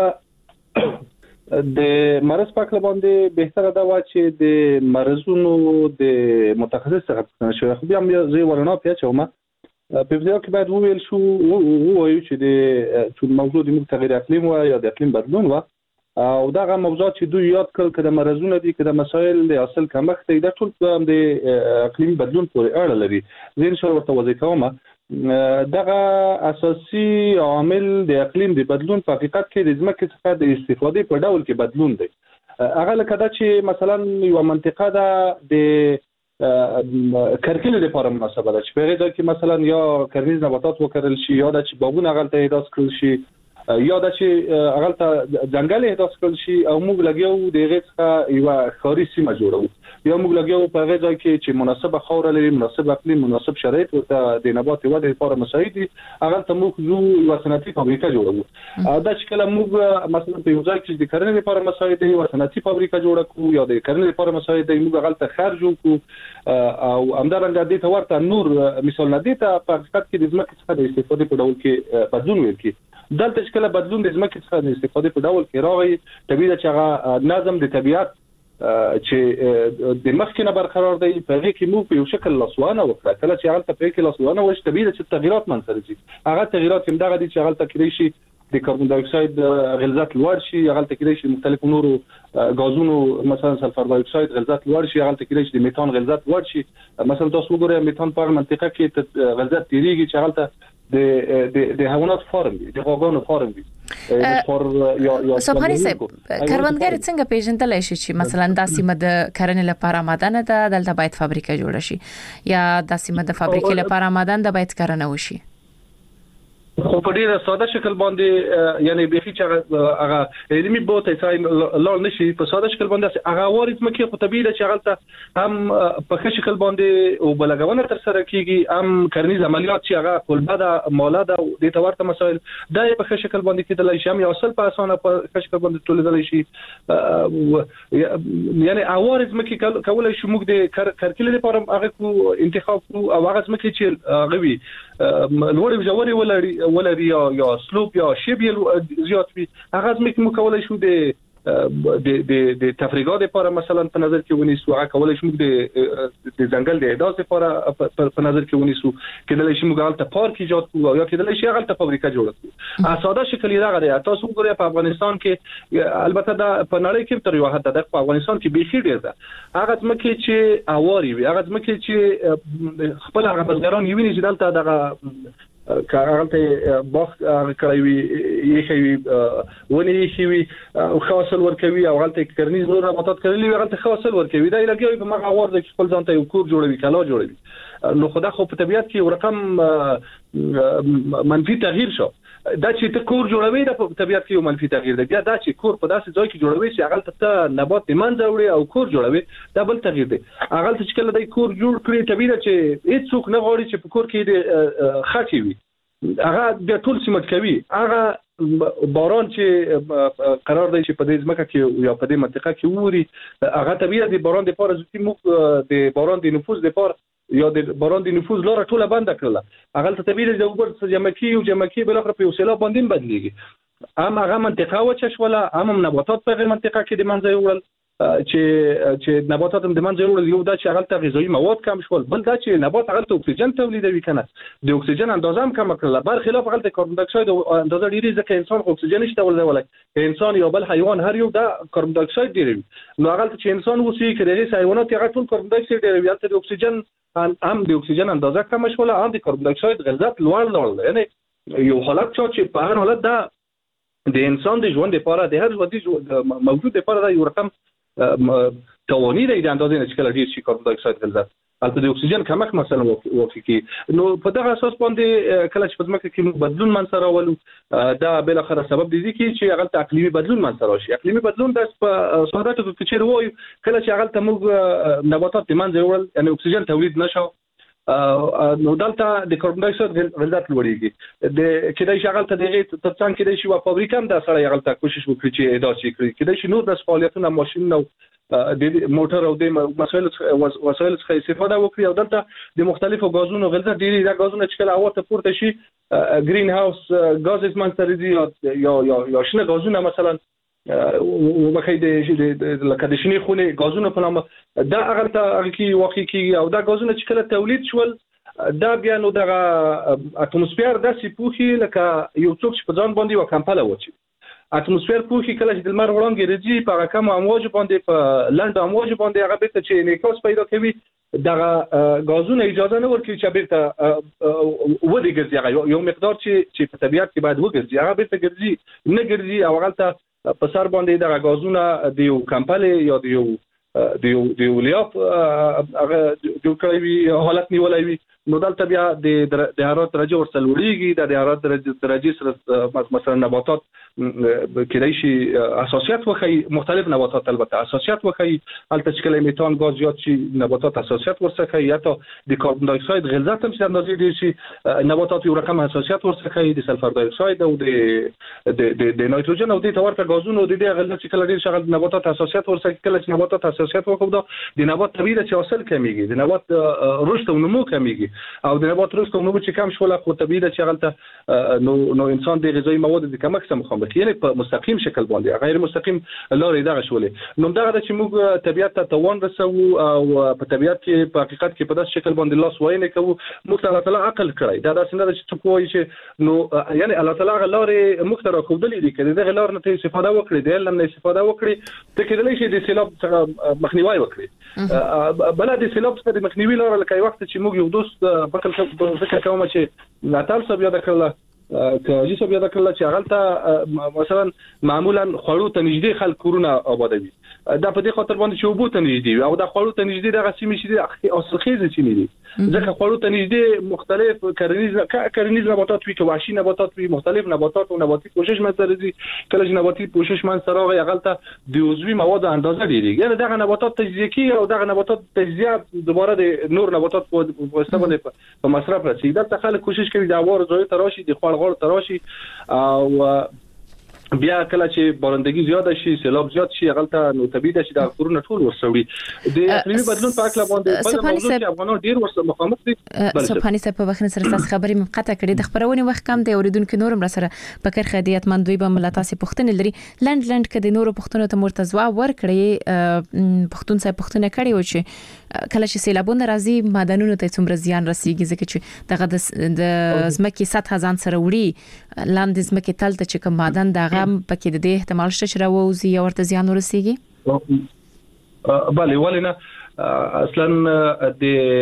دلته د مرز پاک باندې بهتره دا و چې د مرزونو د متخصص څخه شوی خو بیا زه ورنه پیاچوم په دې کې باید وویل شو وایو چې د موضوع د تغیر اقلیم او یا د اقلیم بدلون او دا موضوعات چې دوی یاد کړل کړه مرزونه دي کړه مسائل د اصل کمښت د ټول د اقلیم بدلون پورې اړه لري زین شو ورته وظیفه ما دغه اساسي عامل د اقلیم د بدلون په حقیقت کې د ځمکې څخه د استفادې په ډول کې بدلون دی هغه لکه دا چې مثلا یو منطقه ده د کرکیل لپاره مناسبه ده چې په دې کې مثلا یا کرنیز نباتات وکړل شي یا د چې باغونه غلطه احداث کړل شي یا د چې هغه ته ځنګل احداث کړل شي او موږ لګیو د غیڅه یو خاري سیمه جوړو یا موږ لګیو په هغه ځای کې چې مناسبه خاور لري مناسب اقلیم مناسب شرایط او د نبات وده لپاره مساعد دي هغه ته موږ یو صنعتي فابریکه جوړو دا چې کله موږ مثلا په یو ځای کې د کرنې لپاره مساعد دي صنعتي فابریکه جوړ کړو یا د کرنې لپاره مساعد دي موږ هغه ته خرج وکړو او همدارنګه د تورته نور مثال نه دي ته په حقیقت کې د ځمکې څخه د استفادې په ډول کې بدلون وکړي دلته چې کله بدلون د ځمکې څخه د استفادې په ډول کې راغی طبيعي چې هغه نظم د طبيعت چې د مخکې نه برقرار دی په هغه کې موږ په یو شکل لاسوانه وکړه کله چې هغه ته په کې لاسوانه وشي طبيعي چې تغیرات منځ شي هغه تغیرات هم دغه دي چې هغه تکرار شي د کاربن ډای اکساید غلظت لوړ شي هغه تکرار شي مختلف نورو غازونو مثلا سلفر ډای اکساید غلظت لوړ شي هغه تکرار شي د میتان غلظت لوړ شي مثلا تاسو وګورئ میتان په منطقه کې غلظت تیریږي چې هغه د حیوانات فارم دي د غواګانو فارم دي سبحاني صاحب کروندګر څنګه پیژندل شي چې مثلا د سیمه د کرنې لپاره آماده نه ده دلته باید فابریکه جوړ شي یا د سیمه د فابریکې لپاره آماده ده باید کرنه وشي خو په ډیره ساده شکل باندې یعنی به هیڅ هغه علمي بوته ځای لول نشي په ساده شکل باندې هغه وارد مکه خو طبيعي چې هغه هم په ښه شکل باندې او بلګونه تر سره کیږي هم کرنیز عملیات چې هغه کولبه د ماله د دې تورته مسایل دا په ښه شکل باندې کېدل شي هم یو اصل په اسانه په ښه شکل باندې تولیدل شي یعنی اوارد مکه کولای شي موږ د کرکلې لپاره هغه کو انتخاب کو او هغه مکه چې غوي لوړ جوړي ولري یا سلوپ یا شیب زیات وي هغه ځمکه مو کولای شو د تفریحات لپاره مثلا په نظر کې ونیسو هغه کولای شو د ځنګل د احداث لپاره په نظر کې ونیسو کله چې موږ غلطه پارک ایجاد کوو یا کله چې غلطه فابریکه جوړ کړو ساده شکل یې راغلی تاسو وګورئ په افغانستان کې البته دا په نړۍ کې تر یو حد په افغانستان کې بيخي ډیر ده هغه ځمکه چې اواري وي هغه ځمکه چې خپل هغه بزګران یویني چې دلته دغه کارانته باغ کړوي یې کوي ونی شي او خاصل ورکوي او غلطه کرنیز نور نباتات کړلي غلطه خاصل ورکوي دا لګي په مغه ورده کې خپل ځان ته یو کور جوړوي کلا جوړوي نو خدای خو په طبيعت کې یو رقم منفي تغییر شو دا چې ته کور جوړوي د طبيعت کې یو منفي تغییر دی بیا دا چې کور په داسې ځای کې جوړوي چې هغه ته نبات منځ وړي او کور جوړوي دا بل تغییر دی هغه چې کله د کور جوړ کړی طبيعي چې هیڅ څوک نه غواړي چې په کور کې د خاطي وي هغه د ټول سیمت کوي هغه باران چې قرار دی چې په دې ځمکه کې یا په دې منطقه کې ووري هغه طبيعي د باران د پاره چې موږ د باران د نفوذ لپاره یا د باران د نفوذ لاره ټوله بند کړله هغه ته طبيعي د وګور جمعکی بل اخر په یو سیلاب باندې بدلیږي هغه منطقه و چې ولا هم نباتات په منطقه کې د منځ وړل چې نباتات د منځ وړل یو دا چې هغه ته غذایی مواد کم شول بل دا چې نبات هغه ته اکسیجن تولیدوي کنه د اکسیجن اندازه هم کم کړل برخلاف هغه د کاربن ډای اکساید اندازه ډیره ځکه انسان خو اکسیجن نشته ولای انسان یا بل حیوان هر یو دا کاربن ډای اکساید ډیره نو هغه چې انسان وسی کړي حیوانات هغه ټول کاربن ډای اکساید ډیره یالته د اکسیجن هم د اکسیجن اندازه کم شول هم د کاربن ډای اکساید غلظت لوړ یعنی یو حالت چې په هر حالت دا د انسان د ژوند لپاره د هر ژوندي موجود لپاره دا یو رقم توانی د اندازې نه کله ډیر شي کاربن ډای اکساید غلظت البته د اکسیجن کمښت مثلا واقع کی نو په دغه اساس باندې کله چې په ځمکه کې بدلون منځ راولو دا بل اخر سبب دی چې هغه اقلیمي بدلون منځ راشي اقلیمي بدلون د ساده ټکو کې وایي کله چې هغه موږ نباتات د منځ وړل یعنی اکسیجن تولید نشو نو دلته د کاربن ډای اکساید غلظت لوړیږي د کله چې هغه ته دغه ترڅنګ کې د شی فابریکه هم د سره هغه ته کوشش وکړي چې ادا شي کړي کله چې نور د فعالیتونو ماشين نو د موټر او د وسایل څخه استفاده وکړي او دلته د مختلفو غازونو غلظت ډیری د غازونو چې کله هوا ته پورته شي گرین هاوس غازز منځ یا شنه غازونه مثلا وبخې د لکه د شنې خونې غازونه په نامه دا هغه کې واقع کیږي او دا غازونه چې کله تولید شول دا بیا نو دغه اتموسفیر د سپوخي لکه یو څوک چې په ځان باندې وکمپاله وچی اتموسفیر پوښي کله چې د لمر وړانګې راځي په هغه کم امواج باندې په لنډ امواج باندې هغه بیرته چې انعکاس پیدا کوي دغه غازونه اجازه نه ورکوي چې بیرته ودی ګرځي یو مقدار چې په طبیعت کې باید وګرځي هغه بیرته ګرځي نه ګرځي او هغه ته په سر باندې دغه غازونه د یو کمپل یا د یو د ولیاف هغه د کوي حالت نیولای وي نو دلته بیا د حرارت درجه ورسره لوړیږي د حرارت درجه سره مثلا نباتات کېدای شي اساسیت وخی مختلف نباتات البته اساسیت وخی البته چې کله میتان غاز زیات شي نباتات اساسیت ورسره یا تا د کاربن دای اکساید غلظت هم چې اندازې ډیر شي نباتات یو رقم اساسیت ورسره د سلفر دای اکساید او د نایتروجن او د تورته غازونو د دې غلظت چې کله ډیر شغل نباتات اساسیت ورسره کله چې نباتات اساسیت وکړو د نبات طبيعي چې حاصل کمیږي د نبات رشد او نمو کمیږي او د نبات رشد او نمو چې کم شول خو طبيعي چې غلطه نو انسان د غذایی مواد د کمښت سره مخامخ یعنی په مستقیم شکل باندې غیر مستقیم لارې دغه شولې نو دغه چې موږ طبيعت ته توان رسو او په طبيعت کې په حقیقت کې په داسې شکل باندې لاس وای نه کوو موږ الله تعالی عقل کړی دا داسې نه چې کوی چې نو یعنی الله تعالی غلارې مختره خودلې دي کړي دغه لار نه ته استفاده وکړي د علم نه استفاده وکړي ته کېدلی شي د سیلاب څخه مخنیوي وکړي بل د سیلاب څخه د مخنیوي لار لکه وخت چې موږ یو دوست فکر کوم چې ناتال صاحب یاد کړل که جسم یاد کړل چې هغه مثلا معمولا خړو ته نږدې خلک کورونه آبادوي دا په دې خاطر باندې چې وبو ته نږدې او دا خړو ته نږدې دغه سیمې چې اصلخیزه چې نه دي ځکه خړو ته نږدې مختلف کرنیز نباتات وي که وحشي نباتات وي مختلف نباتات او نباتي پوشش منځري کله چې نباتي پوشش من سره غي غلطه د عضوي مواد اندازه ډیریږي یعنی دغه نباتات تجزیه کی او دغه نباتات تجزیه دوباره د نور نباتات په استفاده په مصرف راځي دا خلک کوشش کوي د اوار زوی تراشي د خړغړ تراشي او بیا کله چې بارندگی زیات شي سیلاب زیات شي غلطه نو طبيعي ده چې د کورونه ټول ورسوي د اقلیمي بدلون په اړه باندې بل موضوع چې افغانان ډیر ورسره مخامخ دي سبحاني صاحب په وخت سره تاسو خبرې مقطع کړې د خبرونې وخت کم دی اوریدونکو نورم را سره په کر خدیات مندوی به ملاتاسي پښتنه لري لند کده نورو پښتنو ته مرتضوا ور کړی پښتون صاحب پښتنه کړی و چې کله چې سیلابونه راځي مدنونو ته څومره زیان رسیږي ځکه چې دغه د زمکي سطح ځان سره وړي لاندې زمکي تل ته چې کوم معدن دغه پکې د احتمال شته چې راوځي یا ورته زیان ورسیږي بله ولنه اصلا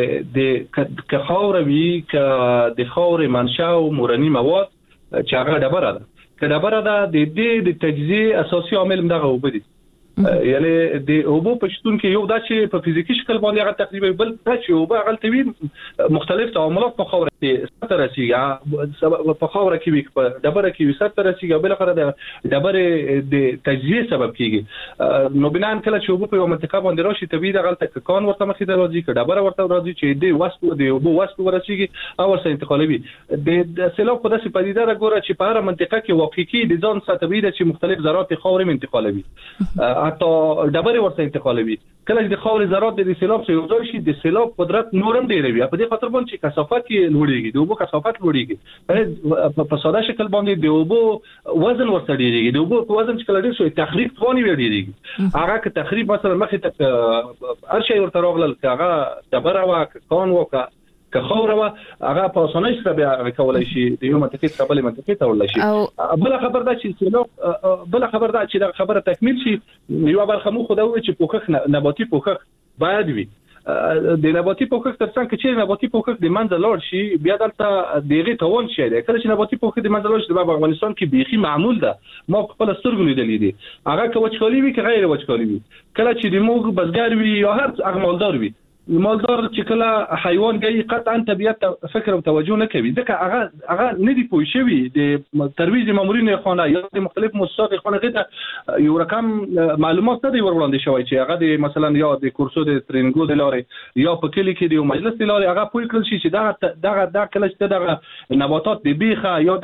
د کخاوروي ک د خاورې منشأ او مورني مواد چې هغه ډبره ده کډبره ده د دې د تجزیه اساسي عامل دغه وبدي یعنی د اوبو پښتون کې یو دا چې په فزیکی شکل باندې هغه تقریبا بل چې اوبو غلطوي مختلف تعاملات په خوره کې سره رسیږي په خوره کې په ډبره کې سره رسیږي بل خبره د ډبره د تجزیه سبب کیږي نو بنان کله چې اوبو په منطقه باندې راشي طبيعي د غلطه کان ورته مخې ته راځي چې ډبره ورته راځي چې د واسطو د اوبو واسطو ورسیږي او ورسره انتقالوي د سیلاب په داسې پدیده راګوره چې په هر منطقه کې واقع کی د ځان سره طبيعي چې مختلف ذرات خاورې انتقالوي حتی ډبره ورته انتقالوي کله چې د خاورې ذرات د سیلاب سره یوځای شي د سیلاب قدرت نورم ډیروي په دې خاطر باندې چې کثافت یې لوړیږي د اوبو کثافت لوړیږي په ساده شکل باندې د اوبو وزن ورته ډیریږي د اوبو وزن چې کله ډیر شي تخریب ثواني ډیریږي هغه که تخریب مثلا مخې ته هر شی ورته راغلل هغه ډبره وا کان وکا که خوره هغه په اسانۍ سره بیا کولای شي د یو منطقې څخه بل منطقې ته ورلشي بل خبر دا چې سیلاب بل خبر دا چې دا خبره تکمیل شي یو برخه مو خو دا وي چې پوښښ نباتي پوښښ باید وي د نباتي پوښښ ترڅنګ چې نباتي پوښښ د منځ لاړ شي بیا دلته دغه توان شي کله چې نباتي پوښښ د منځ لاړ شي په افغانستان کې بيخي معمول ده ما خپل سترګو لیدلې دي هغه که وچکالي وي که غیر وچکالي وي کله چې د موږ بزګر وي یا هر اغمالدار وي مالدار چې کله حیوان گئی قطعا طبيعت فکر او توجه نه کوي ځکه هغه نه دی پوه شوی د ترویج مامورین خانه یا د مختلف مؤسسات خانه غته یو رقم معلومات نه دی وړاندې شوی چې هغه د مثلا یا د کورسو د ترینګو د لارې یا په کلی کې د مجلس د لارې هغه پوه کړل شي چې دغه کله چې دغه نباتات د بیخه یا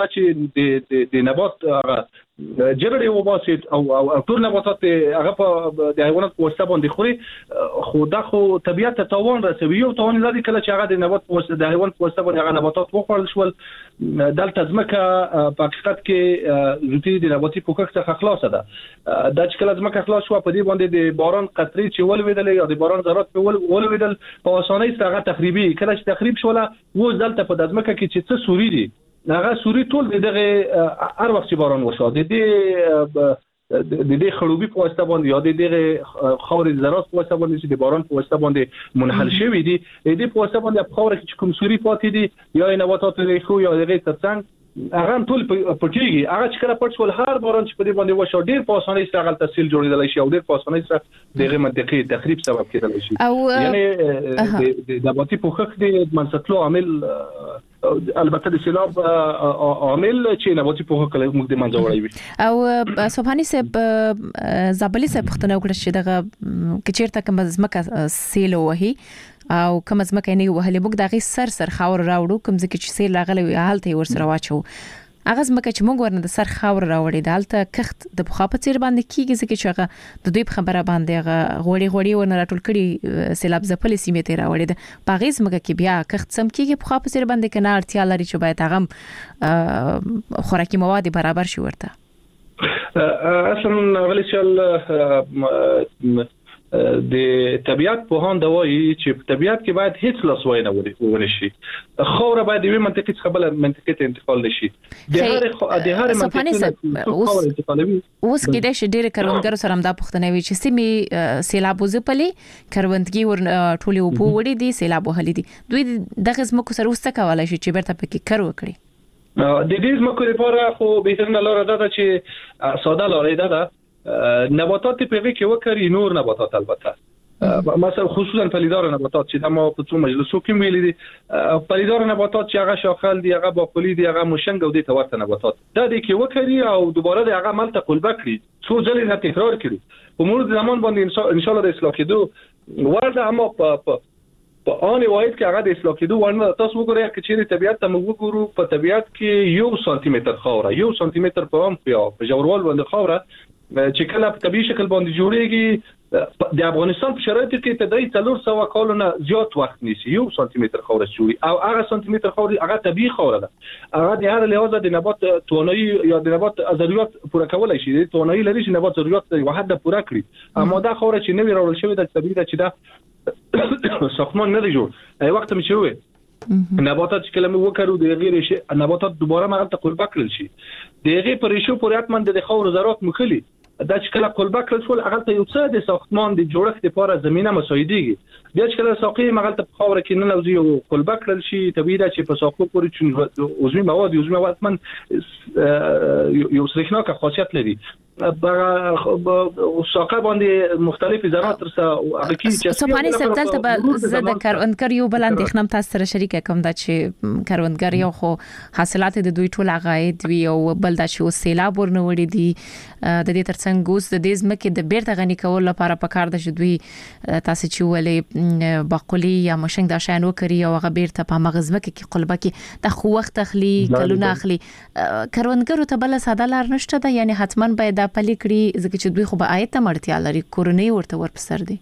د د نبات هغه جرړې وباسید او ټول نباتات هغه په د حیوانات په واسطه باندې خوري خو دا خو طبيعت ته توان رسوي او توان لري کله چې هغه د نبات په واسطه د حیوان په واسطه باندې هغه نباتات وخوړل شول دلته ځمکه په حقیقت کې زوتی د نباتي پوښښ څخه خلاصه ده دا چې کله ځمکه خلاص شو په دې باندې د باران قطرې چې ولویدل یا د باران ذرات په ولویدل په اسانۍ سره هغه تخریبي کله چې تخریب شول و دلته په ځمکه کې چې څه سوري دي هغه سوري ټول دغه هر وخت چې باران وشو د دې خړوبي په واسطه باندې یا دغه خاورې ذرات په واسطه باندې چې د باران په واسطه باندې منحل شوی دي د په واسطه باندې په خاورې کې کوم سوري پاتې دي یا نباتات ریښو یا دغه ترڅنګ هغه ټول پټیږي هغه چې کله پټ شول هر باران چې په دې باندې وشو ډیر په اسانۍ سره غلط تحصیل جوړیدل شي او ډیر په اسانۍ سره دغه منطقي تخریب سبب کېدل شي یعنی د نباتي پوښښ د منځتلو عامل البته د سیلاب عامل چې نباتي پوښښ موږ د منځ وړي او سبحانی صاحب زابلی صاحب پښتنه وکړه چې دغه کچیرته کوم ځمکه سیل وهي او کوم ځمکه نه وهلې موږ دغه سر خاور راوړو کوم ځکه چې سیل راغلی حالت ورسره واچو هغه ځمکه چې موږ ورنه د سر خاور راوړې دالته کخت د بخا په چیر باندې کیږي ځکه چې هغه د دوی په خبره باندې هغه غوړي ورنه راټول کړي سیلاب ځپلې سیمه ته راوړې ده په غیز ځمکه کې بیا کخت سم کیږي بخا په چیر باندې کنه اړتیا لري چې باید هغه خوراکي مواد برابر شي ورته اصلا غلی شل د طبيعت په هان دا وایي چې په طبيعت کې باید هیڅ لاسوای نه ونشي خوره باید یو منطقي څخه بل منطقي ته انتقال نشي د هر منطقي خوره انتقالوي اوس کې د ډېر کروندګرو سره هم دا پښتنه وی چې سیمه سیلاب وزپلې کروندګي ور ټولي وبو وړي دي سیلاب وهلي دي دوی دغه زمکو سره وسته کولای شي چې برته پکې کرو کړي د دې زمکو لپاره خو به تر نه لاره ده چې ساده لاره ده نباتات په کې وکړي نور نباتات البته مثلا خصوصا پلیدار نباتات چې د ما په څو مجلسو کې ویلي دي پلیدار نباتات چې هغه شاخل دي هغه باقلی دي هغه مشنګ او د تورته نباتات دا د کې وکړي او دوباره د هغه عمل ته قلبه کړي څو ځلې نه تکرار کړي په مرور زمان باندې ان شاء الله د اصلاح کېدو ورته اما په ان واحد کې هغه د اصلاح کېدو ورنه تاسو وګورئ چې طبيعت ته موږ وګورو په طبيعت کې 1 سانتي متر خاوره 1 سانتي متر په عمق یا په جوړوال باندې خاوره چې کله په طبيعي شکل باندې جوړيږي د افغانستان په شرایطو کې تدای 300 کالونه زیات وخت نیسي 1 سانتي متر خاوره جوړي او هغه سانتي متر خاوره هغه طبيعي خاوره ده هغه د هر لحاظ د نبات توانایي یا د نبات ضرورت پوره کولای شي د توانایي لري چې نبات ضرورت یو حد پوره کړي اما دا خاوره چې نوی راول شوی د طبيعي ده چې دا ساختمان نه دی جوړ ای وخت مې شوی نباتات چې کلمه وکړو د غیر شي نباتات دوباره مغلطه قلبه کړل شي دغه پرېشو پورې اتمن د خاور ضرورت مخلي دا چې کله قلبه کړل شو هغه ته یو څه د ساختمان د جوړښت لپاره زمينه مساعدېږي بیا چې کله ساقي مغلطه په خاور کې نه لوزي او قلبه کړل شي طبيعي ده چې په ساقو پورې چې عضوي مواد من یو سرخناکه خاصیت لري ساقه باندې مختلف ذرات سره هغه کې چې سبحانی سبدل ته زده کروندګر یو بل اندېښنه تاسو سره شریک کوم دا چې کروندګر یو خو حاصلات د دوی ټول عاید وی او بل دا چې سیلاب ورنه وړي دي د دې ترڅنګ اوس د دې ځمکې د بیرته غني کول لپاره پکار ده چې دوی تاسو چې ولې باقلی یا مشنګ دا شان وکړي او هغه بیرته په مغزمکه کې قلبه کې د خو وخت اخلي کلونه اخلي کروندګرو ته بل ساده لار نشته ده یعنی حتماً باید پلي کړی ځکه چې دوی خو به آیت مرتیا لري کورنۍ ورته ورپسر دي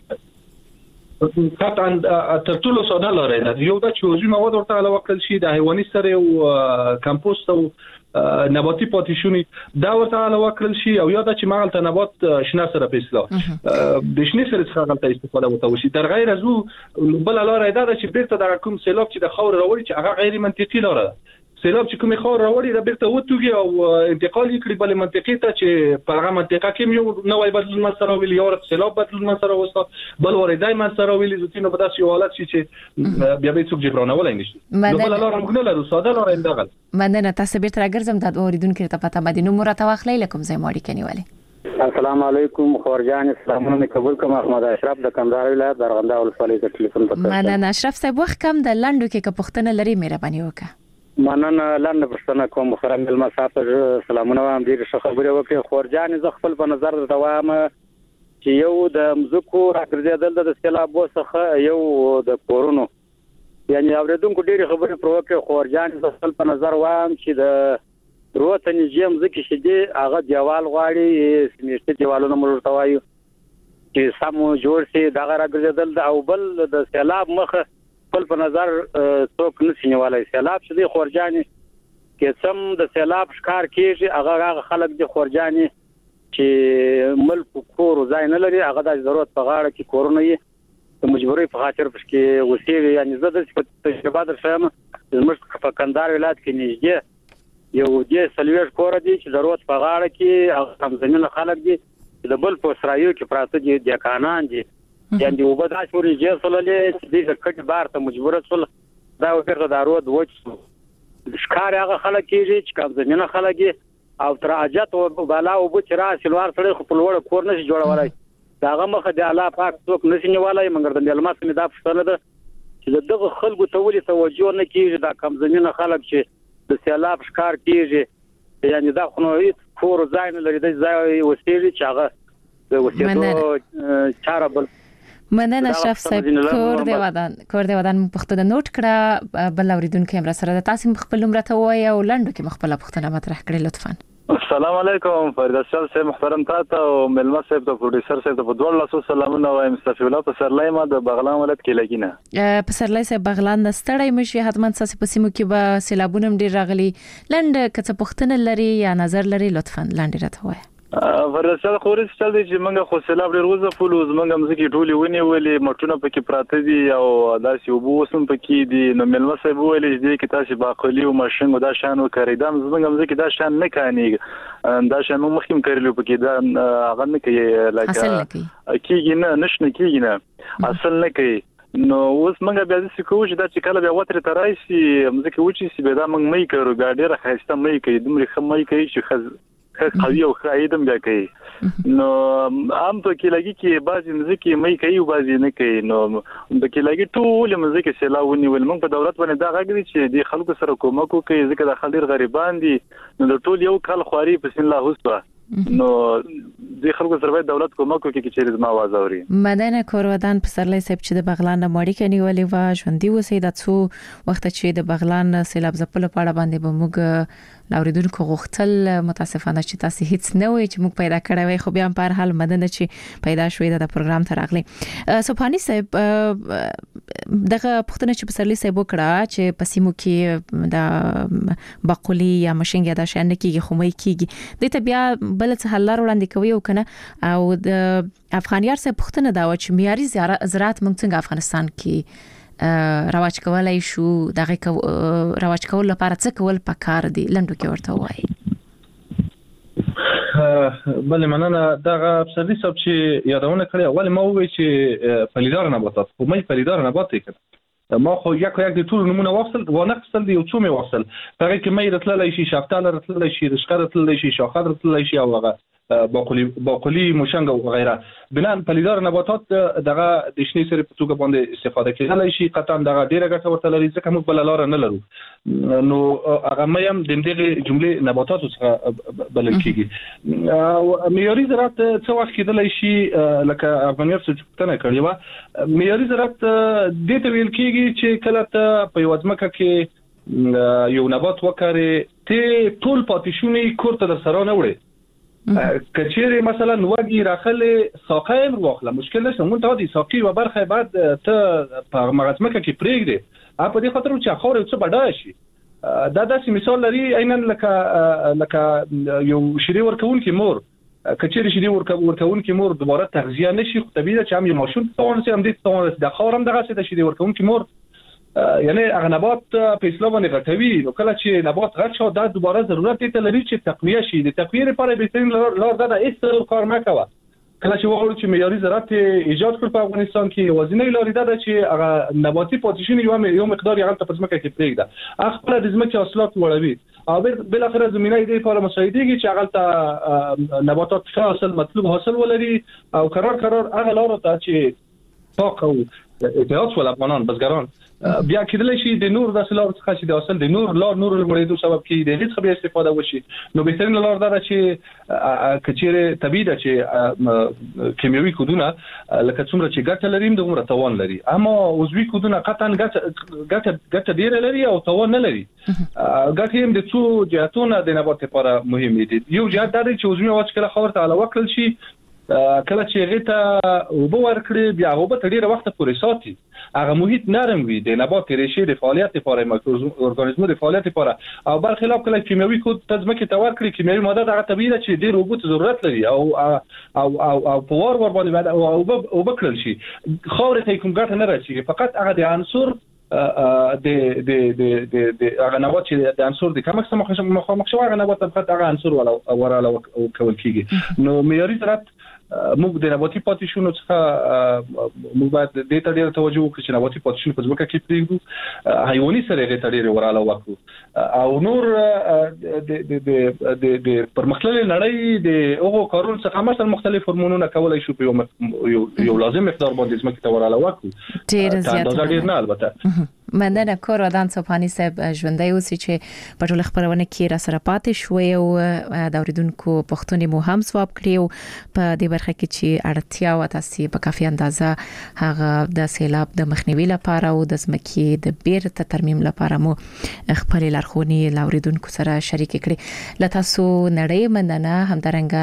قطعا تر ټولو ساده لاره ده یو دا چې عضوي مواد ورته علاوه کړل شي د حیواني سره او کمپوست او نباتي پاتیشونی دا ورته علاوه کړل شي او یا دا چې مغلطه نبات شنه سره په اصلاح د شنه سره څخه غلطه استفاده وته وشي در غیر از بل لاره ده چې بیرته د کوم سیلاب چې د خاور راوړي چې هغه غیر منطقي لاره ده سیلاب چې کومه خاور راوړي د بیرته وټوږي او انتقال کړي بل منطقي ته چې په هغه منطقه کې یو نوې بدلون مسره ویل یو سیلاب بدلون مسره وسته بل ورېدای مسره ویل زتینو په داسې حالت چې بیا به څوک جبرانه ولای نشي نو بل لاره موږ نه لرو ساده لاره اندغل مننه تاسو بیرته راګرځم د اوریدونکو ته پته مدینه مرته واخلې لکم زې ماړي کني والي السلام علیکم خورجان سلامونه قبول کوم احمد اشرف د کندهار ولایت درغنده ولسوالۍ ته ټلیفون پکړ مننه اشرف صاحب وخت کم د لندو کې پښتنه لري مهرباني وکړه مننه لاندې پښتنه کوم محترم المسافر سلامونه وایم ډیر ښه خبره وکړه خورجان ز خپل په نظر د دوام چې یو د مزکو راګرځیدل د سیلاب وسخه یو د کورونو یعنی اوریدونکو ډیر خبره پر وکړه خورجان ز خپل په نظر وایم چې د روته نجیم ځکه چې دی هغه دیوال غواړي سمیشته دیوالونه موږ توایو چې سمو جوړ شي دا راګرځیدل او بل د سیلاب مخه خپل په نظر څوک نشي نیولای سیلاب چې دی خورجاني کې سم د سیلاب ښکار کیږي هغه خلک د خورجاني چې ملک کور ځای نه لري هغه د ضرورت په غاړه کې کورونه یې د مجبورۍ په خاطر پکې وسیږي یعنی زه د تجربه در شم زموږ په کندهار ولایت کې نږدې یو دې سلوير کور دی چې ضرورت په غاړه کې هغه هم زمينه خلک دي د بل په سرایو کې پراته دي د کانان دي یعنی وبد اشوري جسللې د کټ بار ته مجبور شول دا ورته د ارود وچ ښکار هغه خلک کیږي چې کوم زمينه خلک او تراجت او بالا او بچرا سلوار سره خپل وړ کور نشي جوړولای داغه مخه د الله پاک څوک نشي نیولای مګر د ملمات نه دا پښتنه ده چې دغه خلکو ته ولې توجه نه کیږي دا کم زمينه خلک چې د سیلاب ښکار کیږي یعنی دا خو نو کور ځای نه لري د ځای وسیلې چې هغه د وسیلو چاره بل مننه اشرف صاحب کور دی ودان پښتو د نوٹ کړه بل اوریدونکو هم را سره د تاسو خپل نمبر ته وای او لنډو کې خپل پښتنه مطرح کړئ لطفا. السلام علیکم فرید اسل صاحب محترم تاسو او ملما صاحب ته پروډوسر صاحب ته په دوه لاسو سلامونه وایم. مصطفی الله په سرلای ما د بغلان ولایت کې لګینه په سرلای صاحب بغلان د ستړی مشي حتمان ساسي په سیمو کې به سیلابونه ډیر راغلي لنډ کڅ پښتنه لري یا نظر لري لطفا لنډ راته وای. ورسره خوري چې د چې منګه خو سیلاب ډیر روزه فول وز منګه مزکی ټولي ونی ولې مټونه پکې پراته دي او داسې وبوسم پکې دي نو ملما صاحب ولې دې کې تاسو باقلی او ماشين دا شان وکړیدم زمنګ مزکی دا شان نه کاني دا شان مخکیم کړلو پکې دا هغه نه کوي لکه کیږي نه نشنه کیږي نه اصل نه کوي نو اوس موږ بیا د سکو چې دا چې کله بیا وتر ترای شي مزکی وچی سي به دا موږ مې کړو ګاډي راخسته مې کوي دومره خمې کوي چې قوي او خایدم بیا کوي نو عام ته کې لګي کې بعضی مزکی مې کوي او بعضی نه کوي نو د کې لګي ټول مزکی سلاونی ول موږ په دولت باندې دا غږی چې د خلکو سره کومک کوي ځکه د خلک غریبان دي نو د ټول یو کال خواري بسم الله حسبه نو د خلکو سره دولت کومک کوي چې زما आवाज اوري. مدنه کورودان په سرلای صاحب چې د بغلان ماړی کني ولې وا ژوندۍ وسې د څو وخت چې د بغلان سیلاب زپل پاړه باندې به موږ لاوریدونکو غوښتل متاسفانه چې تاسو هیڅ نه وای چې موږ پیدا کړی وای خو بیا په هر حال مدنه چې پیدا شوې د پروګرام ته راغلی. سبحانی صاحب دغه پښتنه چې په سرلای صاحب وکړه چې په سیمو کې د باقلی یا مشنګ د شان کېږي خو مې کېږي د ته بیا بل څه حل وړاندې کوي او کنه او د افغانیار صاحب پښتنه دا و چې معیاري زراعت موږ څنګه افغانستان کې رواج کولای شو دغه رواج کول لپاره څه کول پکار دي لنډو کې ورته وایي. بل مننه دغه سرویس چې یادونه کړې اول ما وی چې پلیدار نباتات خو مې پلیدار نبات کړ ما خو یک د ټول نمونه واخل و نه خپل دی او څو مې واخل هغه کې مې راتللی شي شافتاله راتللی شي رشقه راتللی شي شاخه راتللی شي او هغه باقلی مشنګ او غیره بنان پلیدار نباتات دغه د شنی سره په توګه باندې استفاده کېدای شي قطعا دغه ډیره ګټه ورته لري ځکه موږ بل لار نه لرو نو هغه مې هم دغه جمله نباتات څخه بلل کېږي. معیاري زراعت څه وخت کېدای شي لکه افغانیت څه پوښتنه کړې و معیاري زراعت د ته ویل کېږي چې کله ته په یو ځمکه کې یو نبات وکړې ته ټول پاتیشونی کورته در سره نه وړي کچېره مثلا وګي راخله ساقایم واخله مشکل نشته مونږ ته دي ساقي و برخه بعد ته په مغزمکه کې پرېږدي په دې خاطر چې اخور څه بډای شي دا داسې مثال لري عیناً لکه یو شری ورکون کې مور کچېره شری ورکون کې مور دوباره تغذیه نشي خو طبيعي چې هم یو ماشوم ته هم دې د خورم دغه څه د شری ورکون کې مور یعنی هغه نبات په اسلام باندې غټوي نو کله چې نبات غټ شو دا دوباره ضرورت ته لري چې تقویه شي د تقویه لپاره بهترین لار دا د استر کار مکوه کله چې وګورو چې معیاري زراعت ایجاد کړ په افغانستان کې وزنې لارې دا چې هغه نباتي پوزیشن یو مقدار یې په ځمکه کې پرېږده خپل د ځمکې حاصلات لوړوي او بل اخر زمينه دې لپاره مساعدېږي چې هغه نباتات حاصل مطلوب حاصل ولري او قرار هغه لار ته چې پاک او احتیاط ول افغانان بزګران بیا کېدلی شي د نور د سلار څخه چې د اصل د نور لوړېدو سبب کیږي د هیڅ خبرې استفاده وشي نو بهترین لار دا چې کچېره طبيعي ده چې کیمیاوي کودونه لکه څومره چې ګټه لري دومره توان لري اما عضوي کودونه قطعا ګټه ډیره لري او توان نه لري ګټه هم د څو جهاتونو د نبات لپاره مهم دي یو جهات دا چې عضوي مواد کله خبرته علاوه کړل شي کله چې غیته وبو ورکړي بیا وبو تډیره وخت پورې ساتي هغه محیط نرم وي د نبات ریشې د فعالیت لپاره مایکرو ارګانیزمو د فعالیت لپاره او برخلاف کله کیمیاوي کود تزمکه تور کړی کیمیاوي ماده دغه طبيعي ده چې ډیر وبو ضرورت لري او په ور باندې او بکړل شي خاورې ته کوم ګټه نه راشي فقط هغه د عنصر د هغه نبات چې د عنصر د کمښت مخامخ شو هغه نبات فقط هغه عنصر وراله او کول کیږي نو معیاري زراعت موږ د نباتي پاتې شونو څخه موږ باید د ته ډېر توجه وکړو چې نباتي پاتې شونو په ځمکه کې پرېږدو حیواني سره یې ته ډېر وراله وکړو او نور د پرمختللې نړۍ د هغو کارونو څخه مثلا مختلف هورمونونه کولای شو په یو لازم مقدار باندې ځمکې ته وراله وکړو ډېر زیات ډېر نه البته مننه کور ودان صفانی صاحب ژوندۍ اوسې چې په ټول خبرونه کې را سره پاتې شوې او د اوریدونکو پښتوني مو هم سواب کړیو په دې برخه کې چې اړتیا و تاسو په کافي اندازه هغه د سیلاب د مخنیوي لپاره او د ځمکې د بیرته ترمیم لپاره مو خپل لارښوونې لاوریدونکو سره شریک کړي. لته سو نړۍ مننه همدارنګه